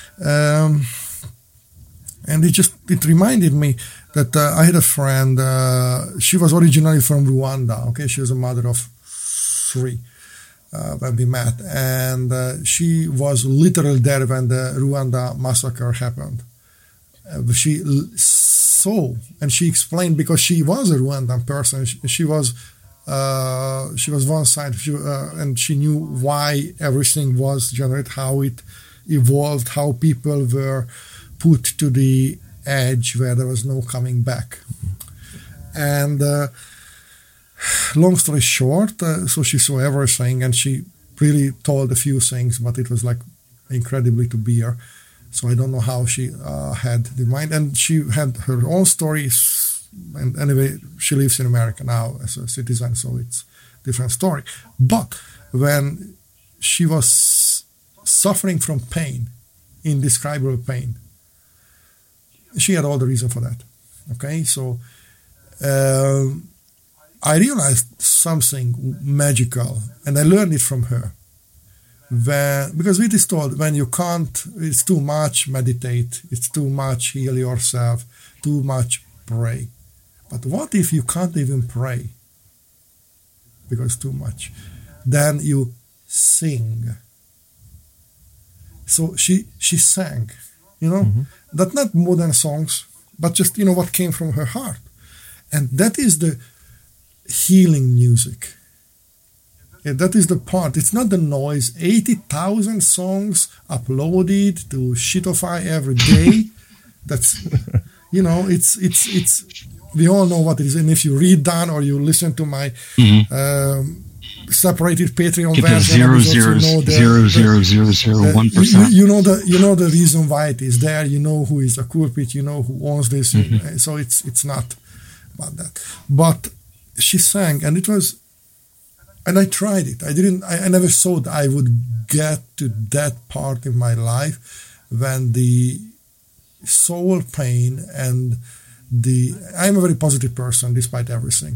it reminded me that I had a friend, she was originally from Rwanda, okay? She was a mother of 3 when we met. And she was literally there when the Rwanda massacre happened. She saw, and she explained, because she was a Rwandan person, she was one side, and she knew why everything was generated, how it evolved, how people were put to the edge where there was no coming back. And long story short, so she saw everything, and she really told a few things, but it was like incredibly to bear. So I don't know how she had the mind, and she had her own stories. And anyway, she lives in America now as a citizen, so it's a different story. But when she was suffering from pain, indescribable pain, she had all the reason for that. Okay, so I realized something magical, and I learned it from her. Because it is told, when you can't, it's too much, meditate, it's too much, heal yourself, too much, pray. But what if you can't even pray because too much? Then you sing. So she sang, you know, that not modern songs, but just, you know, what came from her heart. And that is the healing music. Yeah, that is the part. It's not the noise. 80,000 songs uploaded to Shitify every day. That's, you know, it's. We all know what it is. And if you read that or you listen to my separated Patreon version, 0.00001%. You know the reason why it is there. You know who is the culprit. You know who owns this. So it's not about that. But she sang, and I tried it. I never thought I would get to that part in my life when the soul pain and I'm a very positive person despite everything.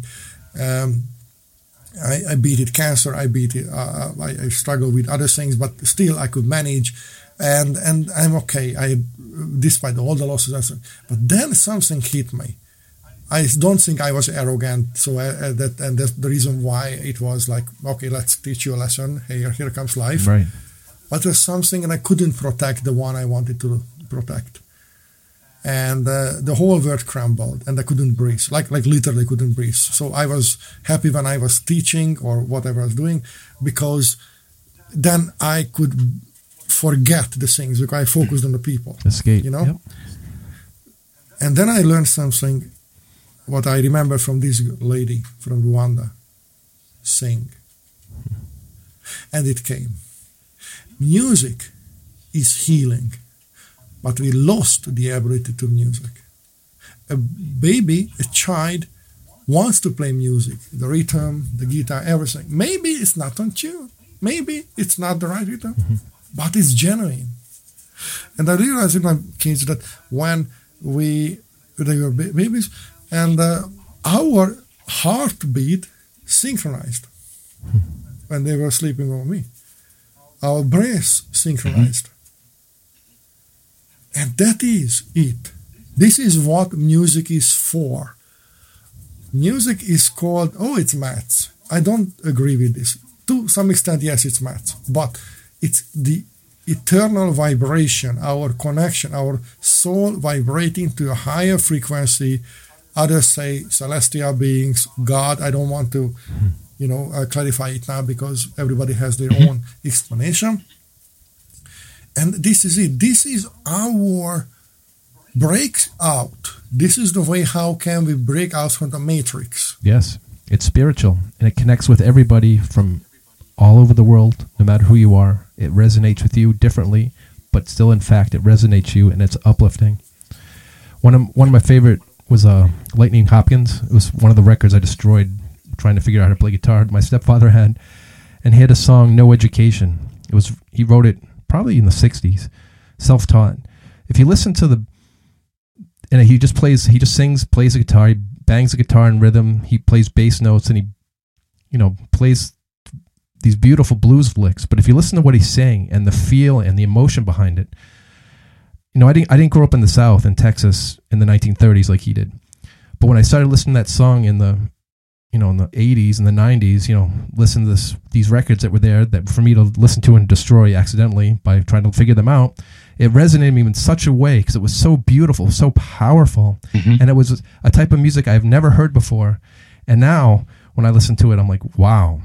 I beat it cancer. I beat it. I struggle with other things, but still I could manage, and I'm okay. Despite all the losses, but then something hit me. I don't think I was arrogant, so that's the reason why it was like, okay, let's teach you a lesson. Here comes life. Right. But there's something, and I couldn't protect the one I wanted to protect. And the whole world crumbled, and I couldn't breathe, like literally couldn't breathe. So I was happy when I was teaching or whatever I was doing, because then I could forget the things because I focused on the people. Escape. Yep. And then I learned something, what I remember from this lady from Rwanda, sing. And it came. Music is healing. But we lost the ability to music. A child wants to play music, the rhythm, the guitar, everything. Maybe it's not on tune. Maybe it's not the right rhythm, but it's genuine. And I realized in my kids that when they were babies, and our heartbeat synchronized when they were sleeping over me. Our breaths synchronized. And that is it. This is what music is for. Music is called, it's maths. I don't agree with this. To some extent, yes, it's maths. But it's the eternal vibration, our connection, our soul vibrating to a higher frequency. Others say celestial beings, God. I don't want to, clarify it now because everybody has their own explanation. And this is it. This is our breakout. This is the way how can we break out from the matrix. Yes, it's spiritual, and it connects with everybody from all over the world, no matter who you are. It resonates with you differently, but still, in fact, it resonates you, and it's uplifting. One of my favorite was Lightning Hopkins. It was one of the records I destroyed trying to figure out how to play guitar. My stepfather had, and he had a song, No Education. He wrote it probably in the 60s, self-taught. If you listen to and he just sings, plays the guitar, he bangs the guitar in rhythm, he plays bass notes, and he, plays these beautiful blues licks. But if you listen to what he's saying and the feel and the emotion behind it, I didn't grow up in the South, in Texas, in the 1930s like he did. But when I started listening to that song in the in the 80s and the 90s, listen to these records that were there that for me to listen to and destroy accidentally by trying to figure them out, it resonated me in such a way because it was so beautiful, so powerful. And it was a type of music I've never heard before. And now when I listen to it, I'm like, wow,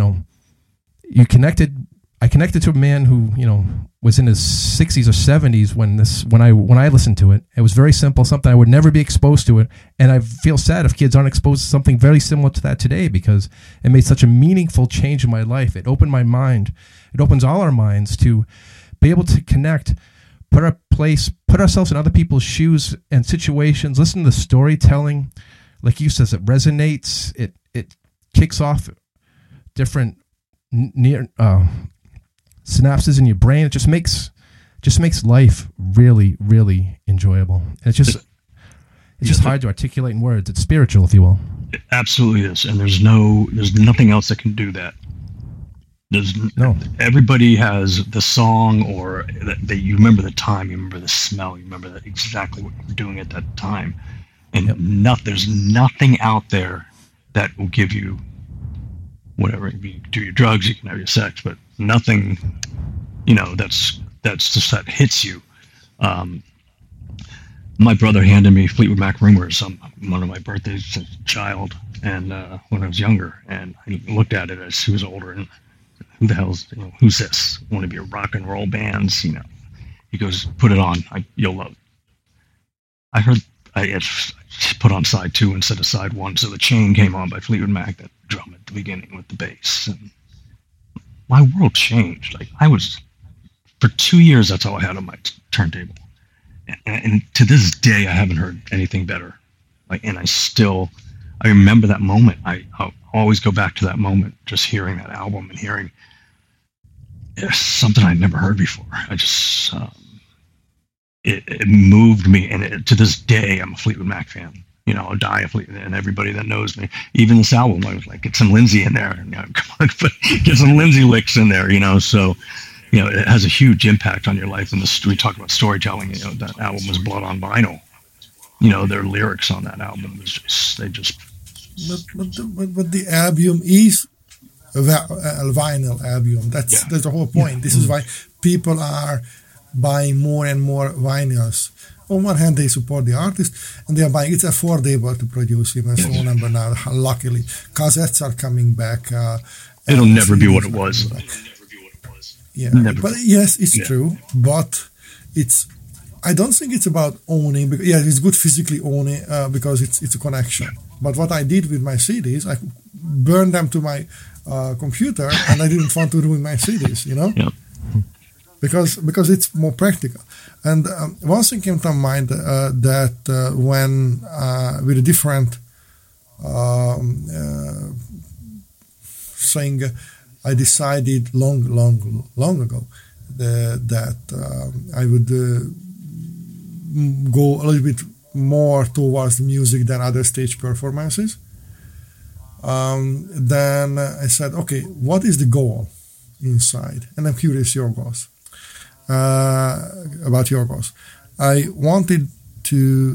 I connected to a man who, was in his 60s or 70s when I listened to it. It was very simple, something I would never be exposed to it. And I feel sad if kids aren't exposed to something very similar to that today because it made such a meaningful change in my life. It opened my mind. It opens all our minds to be able to connect, put ourselves in other people's shoes and situations, listen to the storytelling. Like you says, it resonates. It kicks off different synapses in your brain. It just makes life really, really enjoyable. And it's just hard to articulate in words. It's spiritual, if you will. It absolutely is, and there's nothing else that can do that. Everybody has the song, or that you remember the time, you remember the smell, you remember exactly what you were doing at that time, and there's nothing out there that will give you whatever. You can do your drugs, you can have your sex, but nothing, that's just that hits you. My brother handed me Fleetwood Mac Rumors on one of my birthdays as a child, and when I was younger, and I looked at it as he was older, and who the hell's, who's this? Want to be a rock and roll bands? He goes, put it on, you'll love it. I heard, I put on side 2 instead of side 1, so The Chain came on by Fleetwood Mac, that drum at the beginning with the bass, and my world changed. For 2 years, that's all I had on my turntable. And to this day, I haven't heard anything better. Like, and I remember that moment. I'll always go back to that moment, just hearing that album and hearing something I'd never heard before. I just, it moved me. And to this day, I'm a Fleetwood Mac fan. You know, I'll die a Fleetwood, and everybody that knows me, even this album, I was like, get some Lindsay in there, you know, come on, get some Lindsay licks in there, you know. So, you know, it has a huge impact on your life. And we talk about storytelling. You know, that album was Blood on Vinyl. You know, their lyrics on that album was just, But the album is a vinyl album. That's the whole point. Yeah. This is why people are buying more and more vinyls. On one hand, they support the artist, and they are buying. It's affordable to produce even a small number now. Luckily, cassettes are coming back. It'll never be what it was. Yeah, but yes, it's true. But I don't think it's about owning. Because, it's good physically owning because it's a connection. But what I did with my CDs, I burned them to my computer, and I didn't want to ruin my CDs. You know. Yep. Because it's more practical. And one thing came to mind that when with a different thing, I decided long ago that I would go a little bit more towards the music than other stage performances. Then I said, okay, what is the goal inside? And I'm curious your goals. About your goals. I wanted to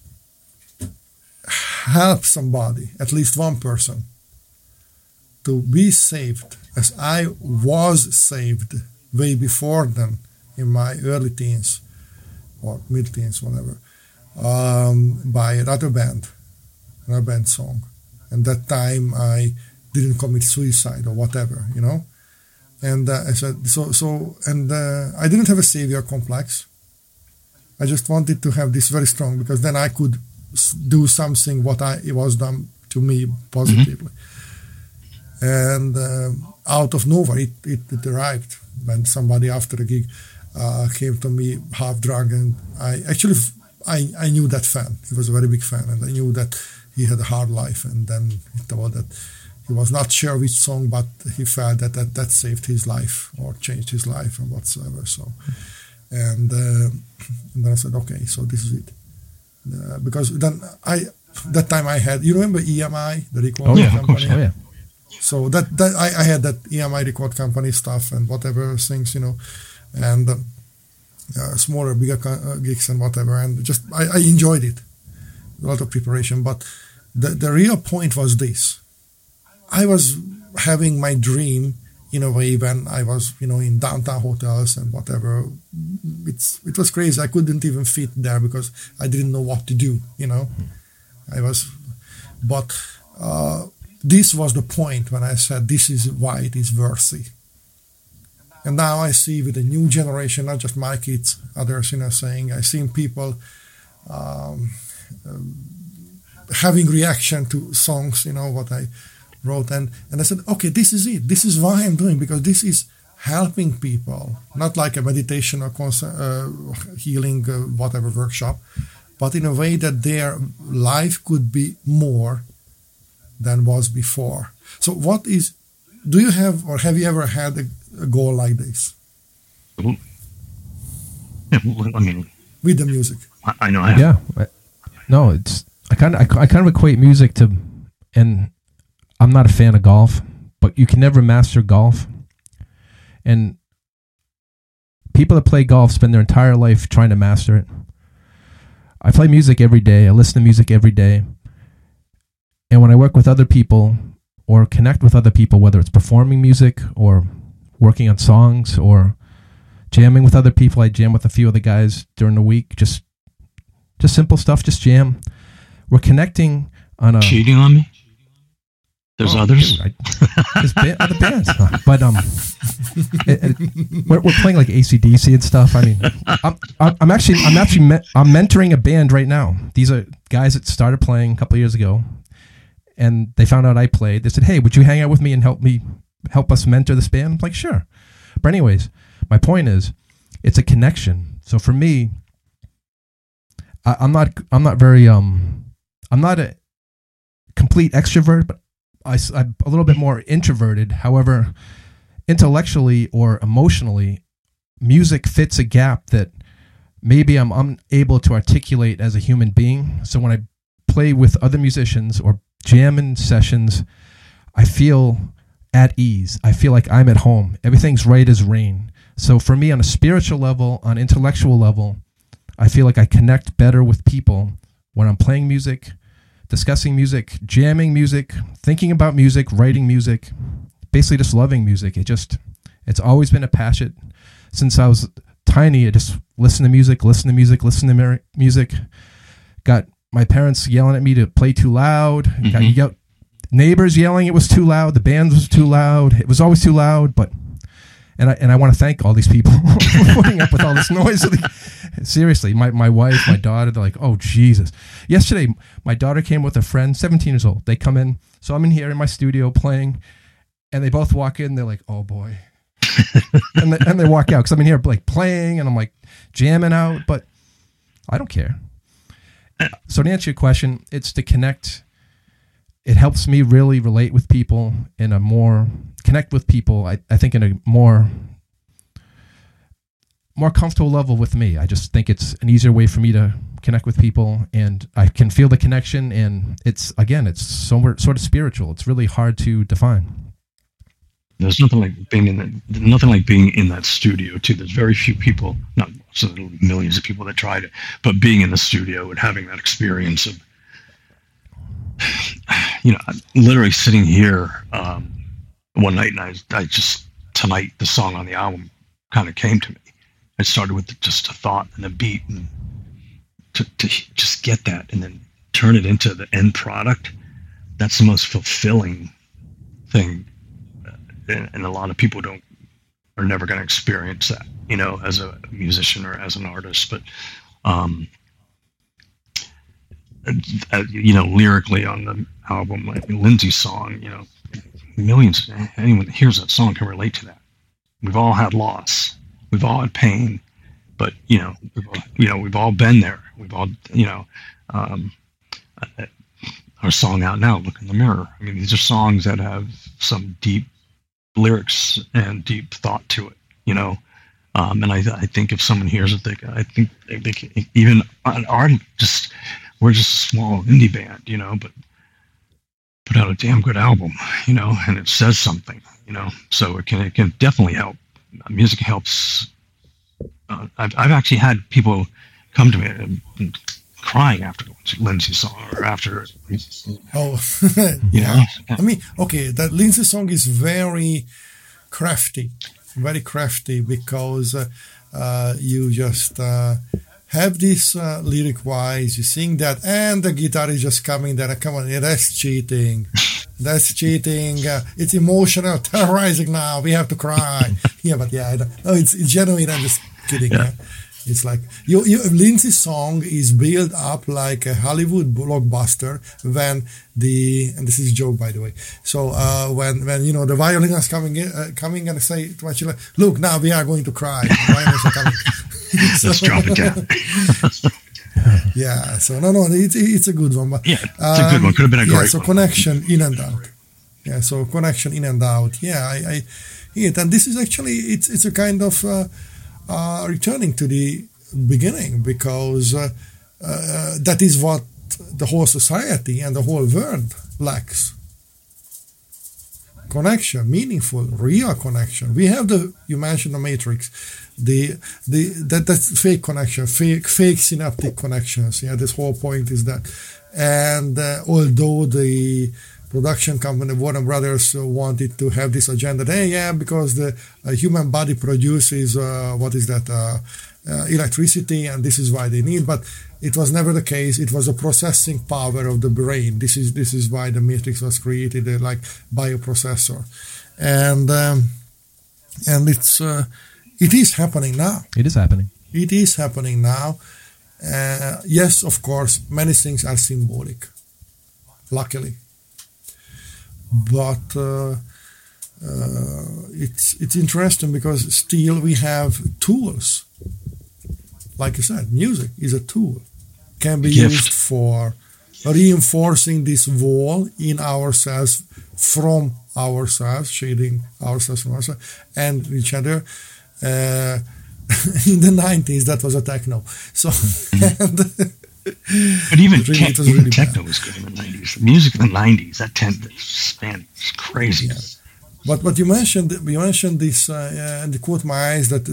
help somebody, at least one person, to be saved as I was saved way before then in my early teens or mid-teens, whatever, by a rubber band song. And that time I didn't commit suicide or whatever, you know. And I said, I didn't have a savior complex. I just wanted to have this very strong, because then I could do something it was done to me positively. Mm-hmm. And out of nowhere, it arrived when somebody after the gig came to me half drunk, and I knew that fan. He was a very big fan, and I knew that he had a hard life, and then he told that he was not sure which song, but he felt that saved his life or changed his life and whatsoever. So, and then I said, okay, so this is it. Because then that time I had, you remember EMI, the recording company? Of course. Oh, yeah. So that I had that EMI record company stuff and whatever things, you know, and smaller, bigger gigs and whatever. And just, I enjoyed it. A lot of preparation. But the real point was this. I was having my dream in a way when I was, you know, in downtown hotels and whatever. It was crazy. I couldn't even fit there because I didn't know what to do, you know. This was the point when I said, this is why it is worthy. And now I see with the new generation, not just my kids, others, you know, saying, I've seen people having reaction to songs, you know, what I wrote. And I said, okay, this is it. This is why I'm doing, because this is helping people, not like a meditation or healing, whatever workshop, but in a way that their life could be more than was before. So do you have, or have you ever had a goal like this? Yeah, I mean, with the music. I know I have. Yeah. No, I kind of equate music to, and I'm not a fan of golf, but you can never master golf. And people that play golf spend their entire life trying to master it. I play music every day. I listen to music every day. And when I work with other people or connect with other people, whether it's performing music or working on songs or jamming with other people, I jam with a few of the guys during the week, just simple stuff, just jam. We're connecting on a... Cheating on me? There's others? There's other bands. But we're playing like AC/DC and stuff. I mean, I'm mentoring a band right now. These are guys that started playing a couple of years ago, and they found out I played. They said, "Hey, would you hang out with me and help us mentor this band?" I'm like, "Sure." But anyways, my point is, it's a connection. So for me, I'm not very I'm not a complete extrovert, but I'm a little bit more introverted. However, intellectually or emotionally, music fits a gap that maybe I'm unable to articulate as a human being. So when I play with other musicians or jam in sessions, I feel at ease. I feel like I'm at home. Everything's right as rain. So for me, on a spiritual level, on intellectual level, I feel like I connect better with people when I'm playing music, discussing music, jamming music, thinking about music, writing music, basically just loving music. It's always been a passion. Since I was tiny, I just listen to music. Got my parents yelling at me to play too loud. Got neighbors yelling it was too loud. The band was too loud. It was always too loud. And I want to thank all these people for putting up with all this noise. Seriously, my wife, my daughter, they're like, oh, Jesus. Yesterday, my daughter came with a friend, 17 years old. They come in. So I'm in here in my studio playing, and they both walk in. They're like, oh, boy. and they walk out because I'm in here like playing, and I'm like jamming out, but I don't care. So to answer your question, it's to connect. It helps me really relate with people connect with people, I think, in a more comfortable level with me. I just think it's an easier way for me to connect with people, and I can feel the connection, and it's sort of spiritual. It's really hard to define. There's nothing like being in that studio too. There's very few people, not so millions of people that tried it, but being in the studio and having that experience of, literally sitting here one night, and I just, tonight, the song on the album kind of came to me. I started with just a thought and a beat, and to just get that and then turn it into the end product. That's the most fulfilling thing. And a lot of people are never going to experience that, as a musician or as an artist. But, lyrically on the album, like Lindsay's song, millions, anyone that hears that song can relate to that. We've all had loss. We've all had pain, but, we've all been there. We've all, our song out now, Look in the Mirror. I mean, these are songs that have some deep lyrics and deep thought to it, and I think if someone hears it, I think they can, even we're just a small indie band, but put out a damn good album, and it says something, so it can definitely help. Music helps. I've actually had people come to me and crying after Lindsay's song or after. Oh, yeah. I mean, okay, that Lindsay song is very crafty because you just have this lyric-wise, you sing that, and the guitar is just coming there. Come on, that's cheating. That's cheating. It's emotional, terrorizing now. We have to cry. It's genuine. I'm just kidding. Yeah. It's like Lindsay's song is built up like a Hollywood blockbuster when and this is a joke, by the way. So when the violin is coming and say to my children, look, now we are going to cry. The violins are coming. Let's drop it down. Yeah. So no, it's a good one. But, it's a good one. Could have been a great one. So connection in and out. Yeah. So connection in and out. Yeah. I and this is actually it's a kind of. Returning to the beginning, because that is what the whole society and the whole world lacks. Connection, meaningful, real connection. We have you mentioned the Matrix, that's fake connection, fake synaptic connections. Yeah, this whole point is that. And although the production company Warner Brothers wanted to have this agenda, because the human body produces electricity, and this is why they need. But it was never the case. It was a processing power of the brain. This is why the Matrix was created, like bioprocessor, and it is happening now. It is happening. It is happening now. Yes, of course, many things are symbolic. Luckily. But it's interesting because still we have tools. Like you said, music is a tool. Can be used for reinforcing this wall in ourselves, from ourselves, shading ourselves from ourselves and each other. In the 90s, that was a techno. So, and But even, it was even really techno bad. was good in the 90s. The music in the 90s, that span was crazy. Yeah. But you mentioned this, and it caught my eyes that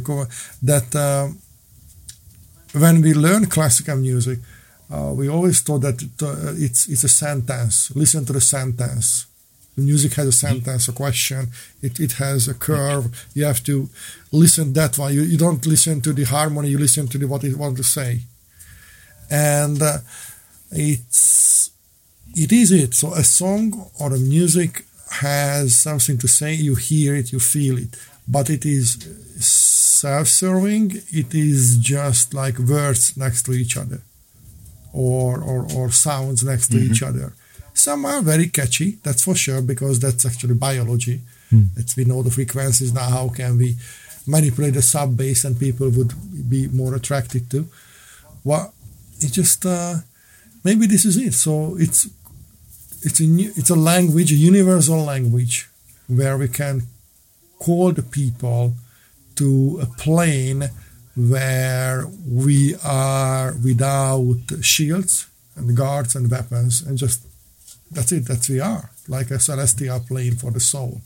when we learn classical music, we always thought that it's a sentence. Listen to the sentence. The music has a sentence, a question. It has a curve. You have to listen that one. You don't listen to the harmony. You listen to what it wants to say. And it is. So a song or a music has something to say. You hear it, you feel it. But it is self-serving. It is just like words next to each other, or sounds next to each other. Some are very catchy, that's for sure, because that's actually biology. We know the frequencies now. How can we manipulate the sub bass and people would be more attracted to? Well, it's just maybe this is it. So it's a language, a universal language, where we can call the people to a plane where we are without shields and guards and weapons, and just that's it. That we are like a celestial plane for the soul.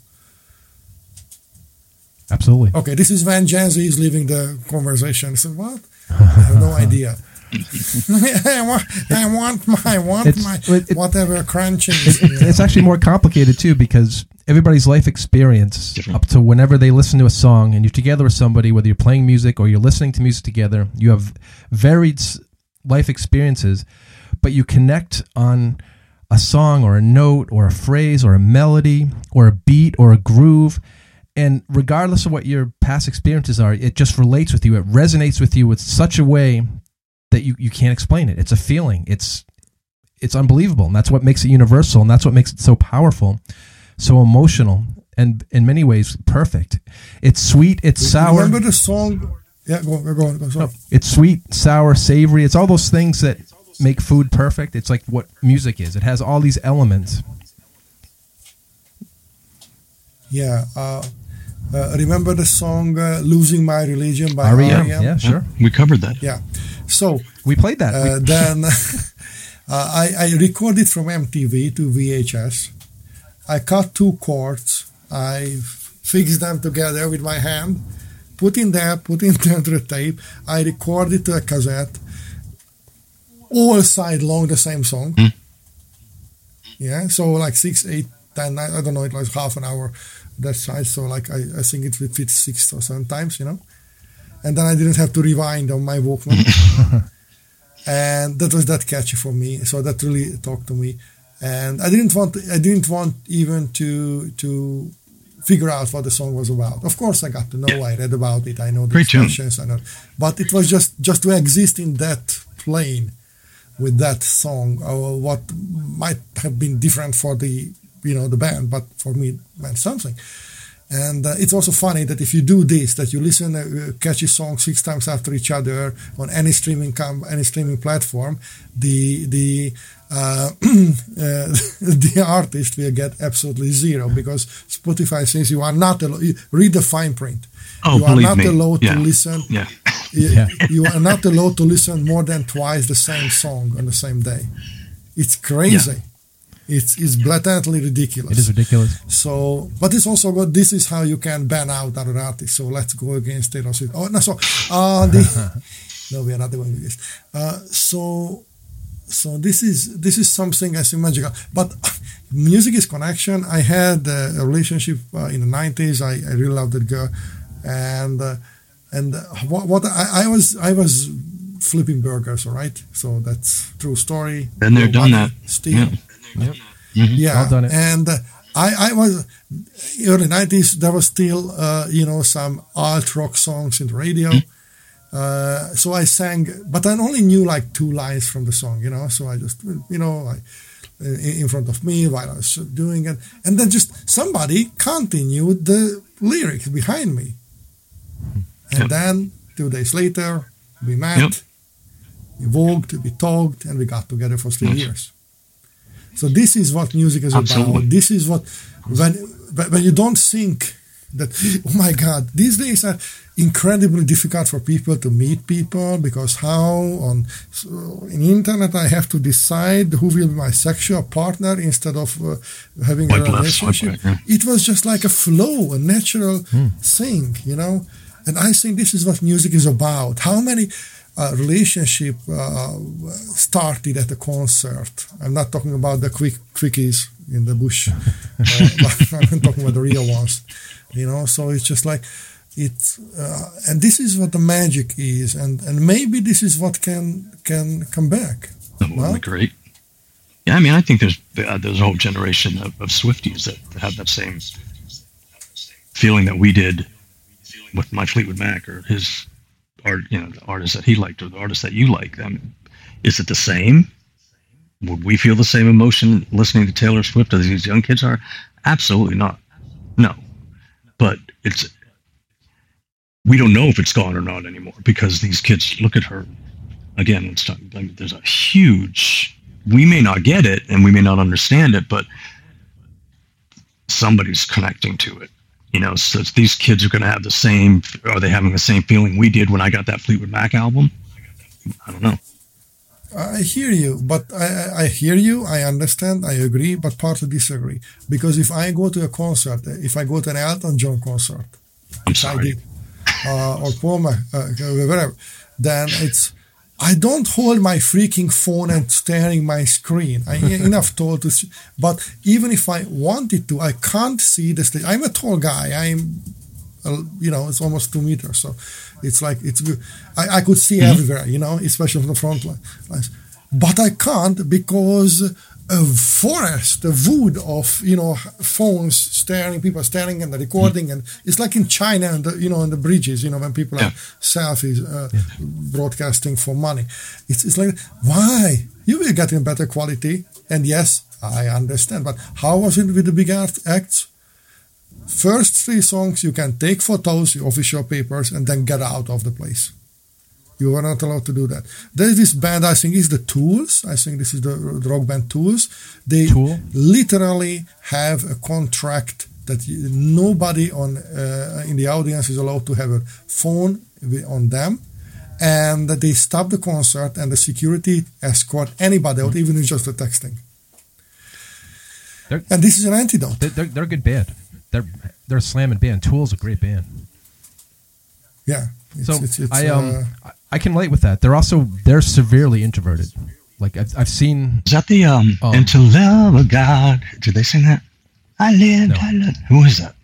Absolutely. Okay, this is when Gen Z is leaving the conversation. So what? I have no idea. I want my whatever crunching. It's actually more complicated too, because everybody's life experience Different. up to whenever they listen to a song and you're together with somebody, whether you're playing music or you're listening to music together, you have varied life experiences, but you connect on a song or a note or a phrase or a melody or a beat or a groove. And regardless of what your past experiences are, it just relates with you. It resonates with you with such a way that you can't explain it. It's a feeling. It's unbelievable. And that's what makes it universal. And that's what makes it so powerful, so emotional, and in many ways perfect. It's sweet. It's sour. Remember the song? Yeah, go on. Sorry. It's sweet, sour, savory. It's all those things that make food perfect. It's like what music is. It has all these elements. Yeah. Remember the song "Losing My Religion" by R.E.M. R.E.M.? Yeah, sure. We covered that. Yeah. So We played that. then I recorded from MTV to VHS. I cut 2 chords. I fixed them together with my hand, put in them to the tape. I recorded to a cassette, all side long the same song. Yeah, so like 6, 8, 10, I don't know, it was half an hour that side. So like I think it would fit 6 or 7 times, And then I didn't have to rewind on my Walkman. And that was that catchy for me. So that really talked to me. And I didn't want even to figure out what the song was about. Of course I got to know, I read about it, I know the Great tune. expressions, but it was just to exist in that plane with that song, or what might have been different for the the band, but for me it meant something. And it's also funny that if you do this, that you listen to a catchy song 6 times after each other on any streaming platform, the artist will get absolutely 0, because Spotify says you are not allowed. Read the fine print. Oh, you are believe not me. allowed Yeah. to listen. Yeah. You are not allowed to listen more than twice the same song on the same day. It's crazy. Yeah. It's blatantly ridiculous. It is ridiculous. So, but it's also good. This is how you can ban out other artists. So let's go against Taylor Swift. Oh no, no, we are not doing this. So this is something I think magical. But music is connection. I had a relationship in the 90s. I really loved that girl, and what I was flipping burgers. All right, so that's true story. Been there, done that. Steve. Yep. Yeah, I've done it. and I was early 90s. There was still some alt rock songs in the radio. So I sang, but I only knew like 2 lines from the song. So I just like in front of me while I was doing it, and then just somebody continued the lyrics behind me, and then 2 days later we met. Yep. We walked, we talked, and we got together for 3 years. So this is what music is about. This is what, when you don't think that, oh my God, these days are incredibly difficult for people to meet people, because in internet I have to decide who will be my sexual partner instead of having a relationship. It was just like a flow, a natural thing, you know. And I think this is what music is about. How many relationship started at a concert? I'm not talking about the quickies in the bush. I'm talking about the real ones. You know, so it's just like and this is what the magic is, and maybe this is what can come back. That would be great. Yeah, I mean, I think there's a whole generation of Swifties that have that same feeling that we did with my Fleetwood Mac or his art, you know, the artist that he liked or the artist that you like. I mean, is it the same? Would we feel the same emotion listening to Taylor Swift as these young kids are? Absolutely not. No. But we don't know if it's gone or not anymore, because these kids look at her again. There's a huge, we may not get it and we may not understand it, but somebody's connecting to it, you know. So these kids are going to have are they having the same feeling we did when I got that Fleetwood Mac album? I don't know. I hear you, but I hear you, I understand, I agree, but partly disagree. Because if I go to a concert, if I go to an Elton John concert, I did, or Paul whatever, then I don't hold my freaking phone and staring my screen. I enough told to see, but even if I wanted to, I can't see the stage. I'm a tall guy. I'm, you know, it's almost 2 meters, so it's like I could see everywhere, you know, especially from the front lines. But I can't, because a forest, a wood of, you know, phones people staring and the recording, and it's like in China and you know, in the bridges, you know, when people are selfies broadcasting for money. It's like, why? You will get in better quality, and yes, I understand. But how was it with the big acts? First 3 songs you can take photos, official papers, and then get out of the place. You are not allowed to do that. There is this band, I think is the Tools. I think this is the rock band Tools. They literally have a contract that nobody in the audience is allowed to have a phone on them. And they stop the concert, and the security escort anybody out, even if it's just the texting. And this is an antidote. They're a good band. They're a slamming band. Tool's a great band. Yeah. I can relate with that. They're severely introverted. Like I've seen. Is that the "And to Love a God"? Did they sing that? I lived. Who is that?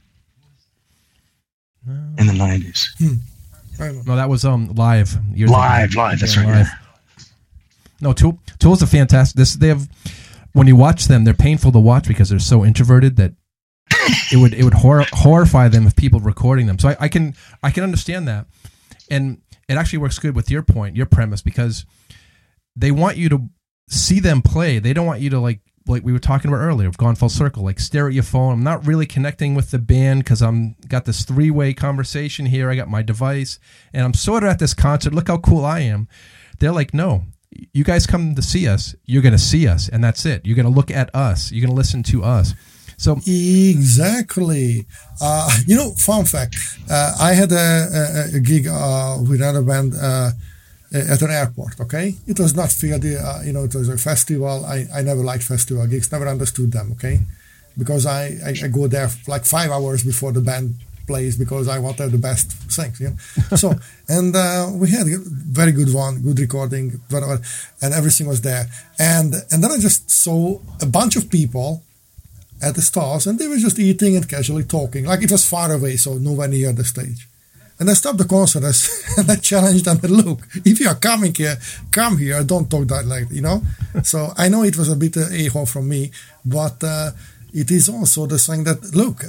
In the 90s. No, that was live. Live. That's right. Live. No, Tool's a fantastic. They have, when you watch them, they're painful to watch because they're so introverted that it would horrify them if people recording them. So I can understand that, and it actually works good with your premise, because they want you to see them play. They don't want you to like we were talking about earlier. We've gone full circle. Like stare at your phone. I'm not really connecting with the band because I'm got this 3-way conversation here. I got my device, and I'm sort of at this concert. Look how cool I am. They're like, no. You guys come to see us. You're going to see us, and that's it. You're going to look at us. You're going to listen to us. So exactly. You know, fun fact. I had a gig with another band at an airport. Okay, it was not filled. You know, it was a festival. I never liked festival gigs. Never understood them. Okay, because I go there like 5 hours before the band plays because I want to have the best things, you know. So, and we had a very good one, good recording, whatever, and everything was there. And then I just saw a bunch of people at the stalls, and they were just eating and casually talking, like it was far away, so nowhere near the stage. And I stopped the concert and I challenged them, look, if you are coming here, come here, don't talk that like, you know. So I know it was a bit a-hole from me, but it is also the thing that, look,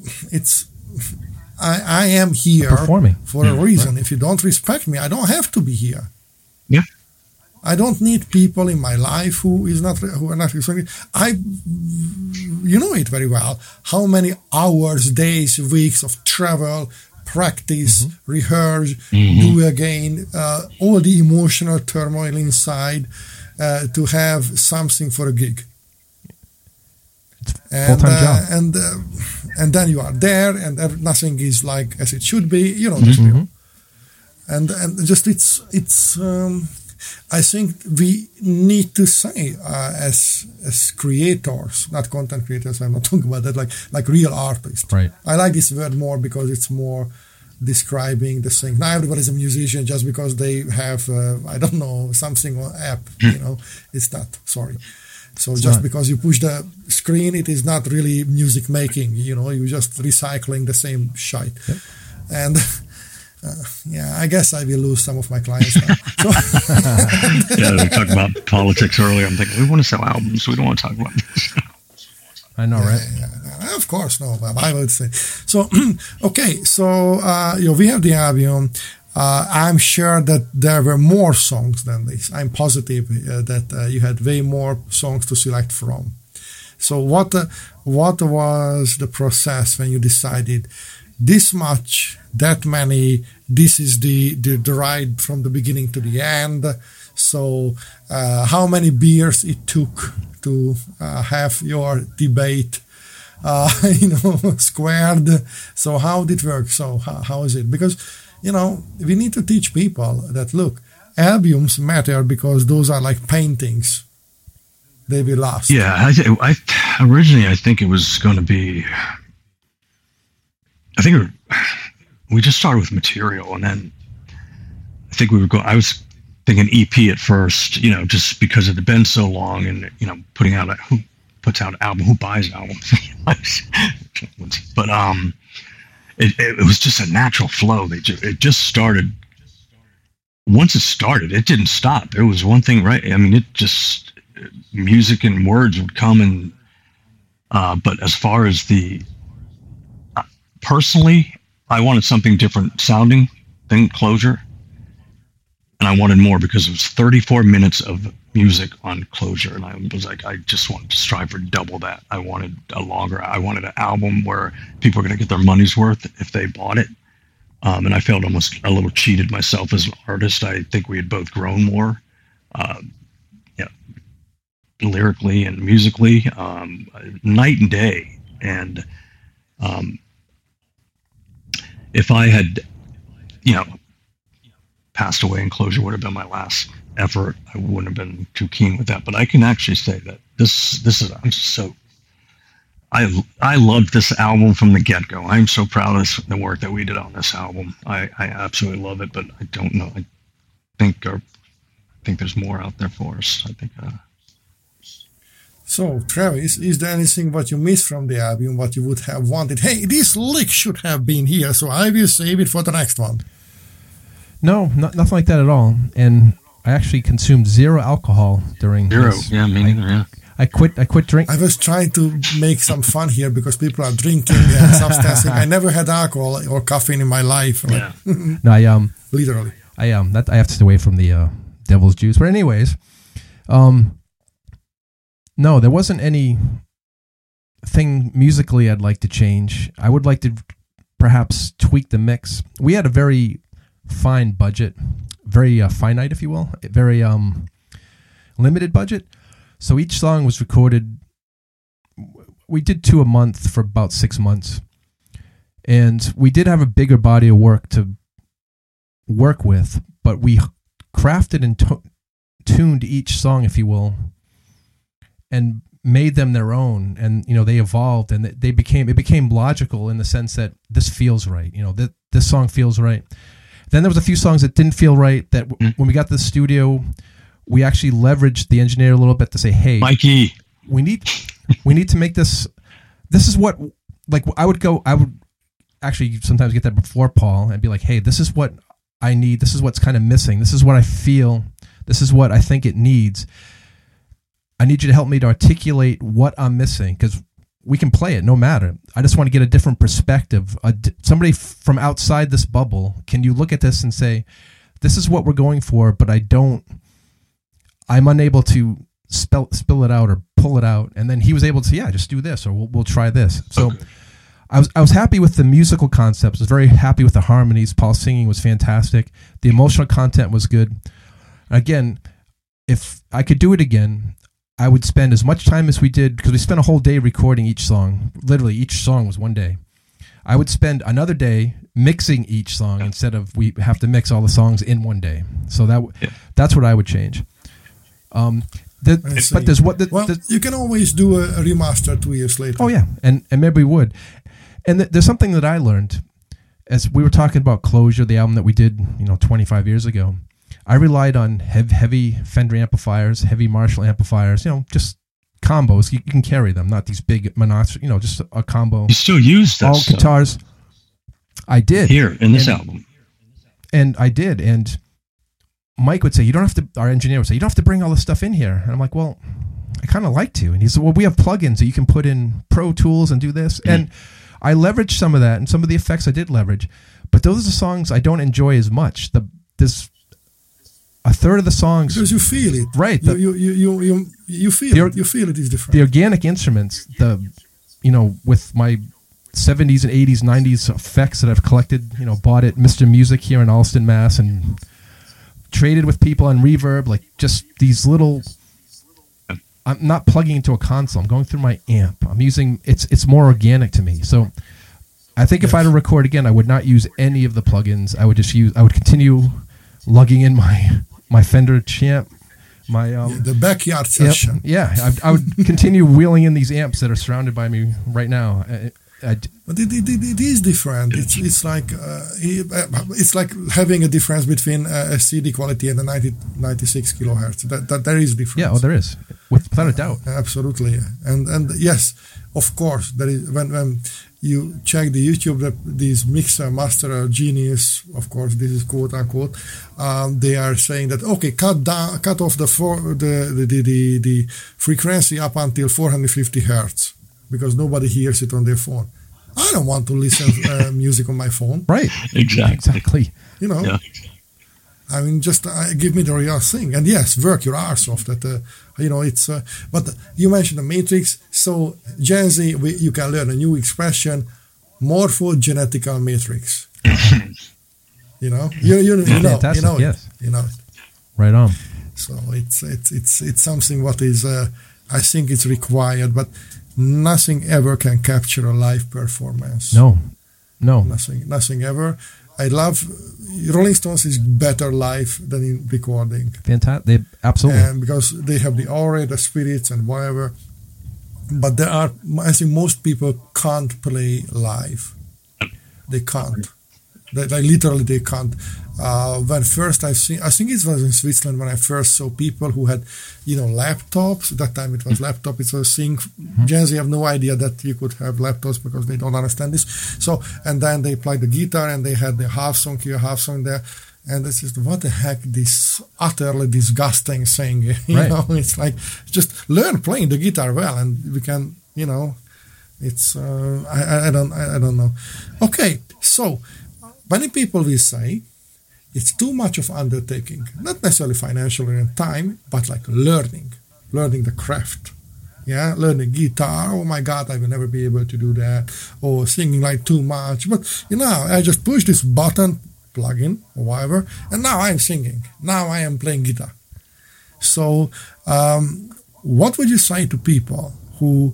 I am here performing for a reason. Right. If you don't respect me, I don't have to be here. Yeah. I don't need people in my life who are not respecting. You know it very well. How many hours, days, weeks of travel, practice, rehearse, do again, all the emotional turmoil inside to have something for a gig. And, full-time job. And then you are there, and nothing is like as it should be. You know this deal. And just it's. I think we need to say as creators, not content creators. I'm not talking about that. Like real artists. Right. I like this word more because it's more describing the thing. Now everybody's a musician just because they have I don't know, something on app. You know, it's not. Sorry. So it's just not. Because you push the screen, it is not really music making. You know, you're just recycling the same shite. Yep. And I guess I will lose some of my clients now. We talked about politics earlier. I'm thinking we want to sell albums. We don't want to talk about this. I know, right? Yeah, of course, no. I would say so. Okay, so we have the album. I'm sure that there were more songs than this. I'm positive that you had way more songs to select from. So what was the process when you decided this much, that many, this is the ride from the beginning to the end? So how many beers it took to have your debate squared? So how did it work? So how is it? Because we need to teach people that, look, albums matter because those are like paintings. They will last. Yeah, I originally, I think it was going to be, we just started with material, and then I think I was thinking EP at first, just because it had been so long, and, putting out who puts out an album, who buys albums? But, It was just a natural flow. It just started. Once it started, it didn't stop. There was one thing, right? I mean, music and words would come, and but as far as personally, I wanted something different sounding than Closure, and I wanted more because it was 34 minutes of music on Closure, and I was like, I just wanted to strive for double that. I wanted I wanted an album where people are going to get their money's worth if they bought it, and I felt almost a little cheated myself as an artist. I think we had both grown more, lyrically and musically, night and day. And if I had, passed away and Closure would have been my last effort, I wouldn't have been too keen with that. But I can actually say that I loved this album from the get-go. I'm so proud of the work that we did on this album. I absolutely love it, but I don't know. I think there's more out there for us. I think. So, Travis, is there anything what you missed from the album, what you would have wanted? Hey, this lick should have been here, so I will save it for the next one. No, nothing like that at all. And I actually consumed zero alcohol during this. Yeah, me neither, yeah. I quit drinking. I was trying to make some fun here because people are drinking and substancing. I never had alcohol or caffeine in my life. Yeah. No, literally. I have to stay away from the devil's juice. But anyways, no, there wasn't any thing musically I'd like to change. I would like to perhaps tweak the mix. We had a very fine budget, very finite, if you will, very limited budget. So each song was recorded. We did 2 a month for about 6 months, and we did have a bigger body of work to work with, but we crafted and tuned each song, if you will, and made them their own. And they evolved, and it became logical in the sense that this feels right. This song feels right. Then there was a few songs that didn't feel right, that when we got to the studio, we actually leveraged the engineer a little bit to say, hey, Mikey, we need to make this is what, like, I would actually sometimes get that before Paul and be like, hey, this is what I need. This is what's kind of missing. This is what I feel. This is what I think it needs. I need you to help me to articulate what I'm missing, because we can play it no matter. I just want to get a different perspective. Somebody from outside this bubble, can you look at this and say, this is what we're going for, but I'm unable to spill it out or pull it out. And then he was able to, just do this, or we'll try this. So I was happy with the musical concepts. I was very happy with the harmonies. Paul's singing was fantastic. The emotional content was good. Again, if I could do it again, I would spend as much time as we did, because we spent a whole day recording each song. Literally, each song was one day. I would spend another day mixing each song instead of we have to mix all the songs in one day. So that's what I would change. But there's you can always do a remaster 2 years later. Oh yeah, and maybe we would. And there's something that I learned as we were talking about Closure, the album that we did 25 years ago. I relied on heavy Fender amplifiers, heavy Marshall amplifiers, just combos. You can carry them, not these big monster, just a combo. You still use that all stuff. Guitars. I did. Here in this album. And I did. And Mike would say, our engineer would say, you don't have to bring all this stuff in here. And I'm like, well, I kind of like to. And he said, well, we have plugins that you can put in Pro Tools and do this. Mm-hmm. And I leveraged some of that, and some of the effects I did leverage. But those are the songs I don't enjoy as much. There's a third of the songs, because you feel it, right? You feel it. You feel it is different. The organic instruments, with my 70s and 80s, 90s effects that I've collected, bought at Mr. Music here in Alston, Mass, and traded with people on Reverb, like just these little. I'm not plugging into a console. I'm going through my amp. I'm using it's more organic to me. So I think if I had to record again, I would not use any of the plugins. I would continue lugging in my Fender Champ, the backyard session. Yeah, I would continue wheeling in these amps that are surrounded by me right now. But it is different. It's like having a difference between a CD quality and a 96 kilohertz. That there is difference. Yeah, there is, without a doubt. Absolutely, and yes, of course, there is when you check the YouTube, these mixer master genius, of course, this is quote unquote. They are saying that cut off the frequency up until 450 hertz because nobody hears it on their phone. I don't want to listen music on my phone. Right. Exactly. Yeah. I mean, just give me the real thing. And yes, work your arse off. That it's. But you mentioned the matrix. So Gen Z, you can learn a new expression, morphogenetical matrix. You know. Fantastic, yes. You know. Right on. So it's something what is. I think it's required, but nothing ever can capture a live performance. No. Nothing ever. I love Rolling Stones is better live than in recording. Fantastic, absolutely. And because they have the aura, the spirits, and whatever. But I think most people can't play live. They can't. They literally can't. When first I think it was in Switzerland when I first saw people who had, laptops. At that time it was laptop. It was a thing. Gen Z have no idea that you could have laptops because they don't understand this. So, and then they played the guitar and they had the half song here, half song there. And it's just, what the heck, this utterly disgusting thing. It's like, just learn playing the guitar well and we can, it's, I don't know. Okay, so many people will say, it's too much of undertaking, not necessarily financially and time, but like learning the craft. Yeah, learning guitar. Oh my God, I will never be able to do that. Or singing like too much. But, I just push this button, plug in or whatever, and now I'm singing. Now I am playing guitar. So, what would you say to people who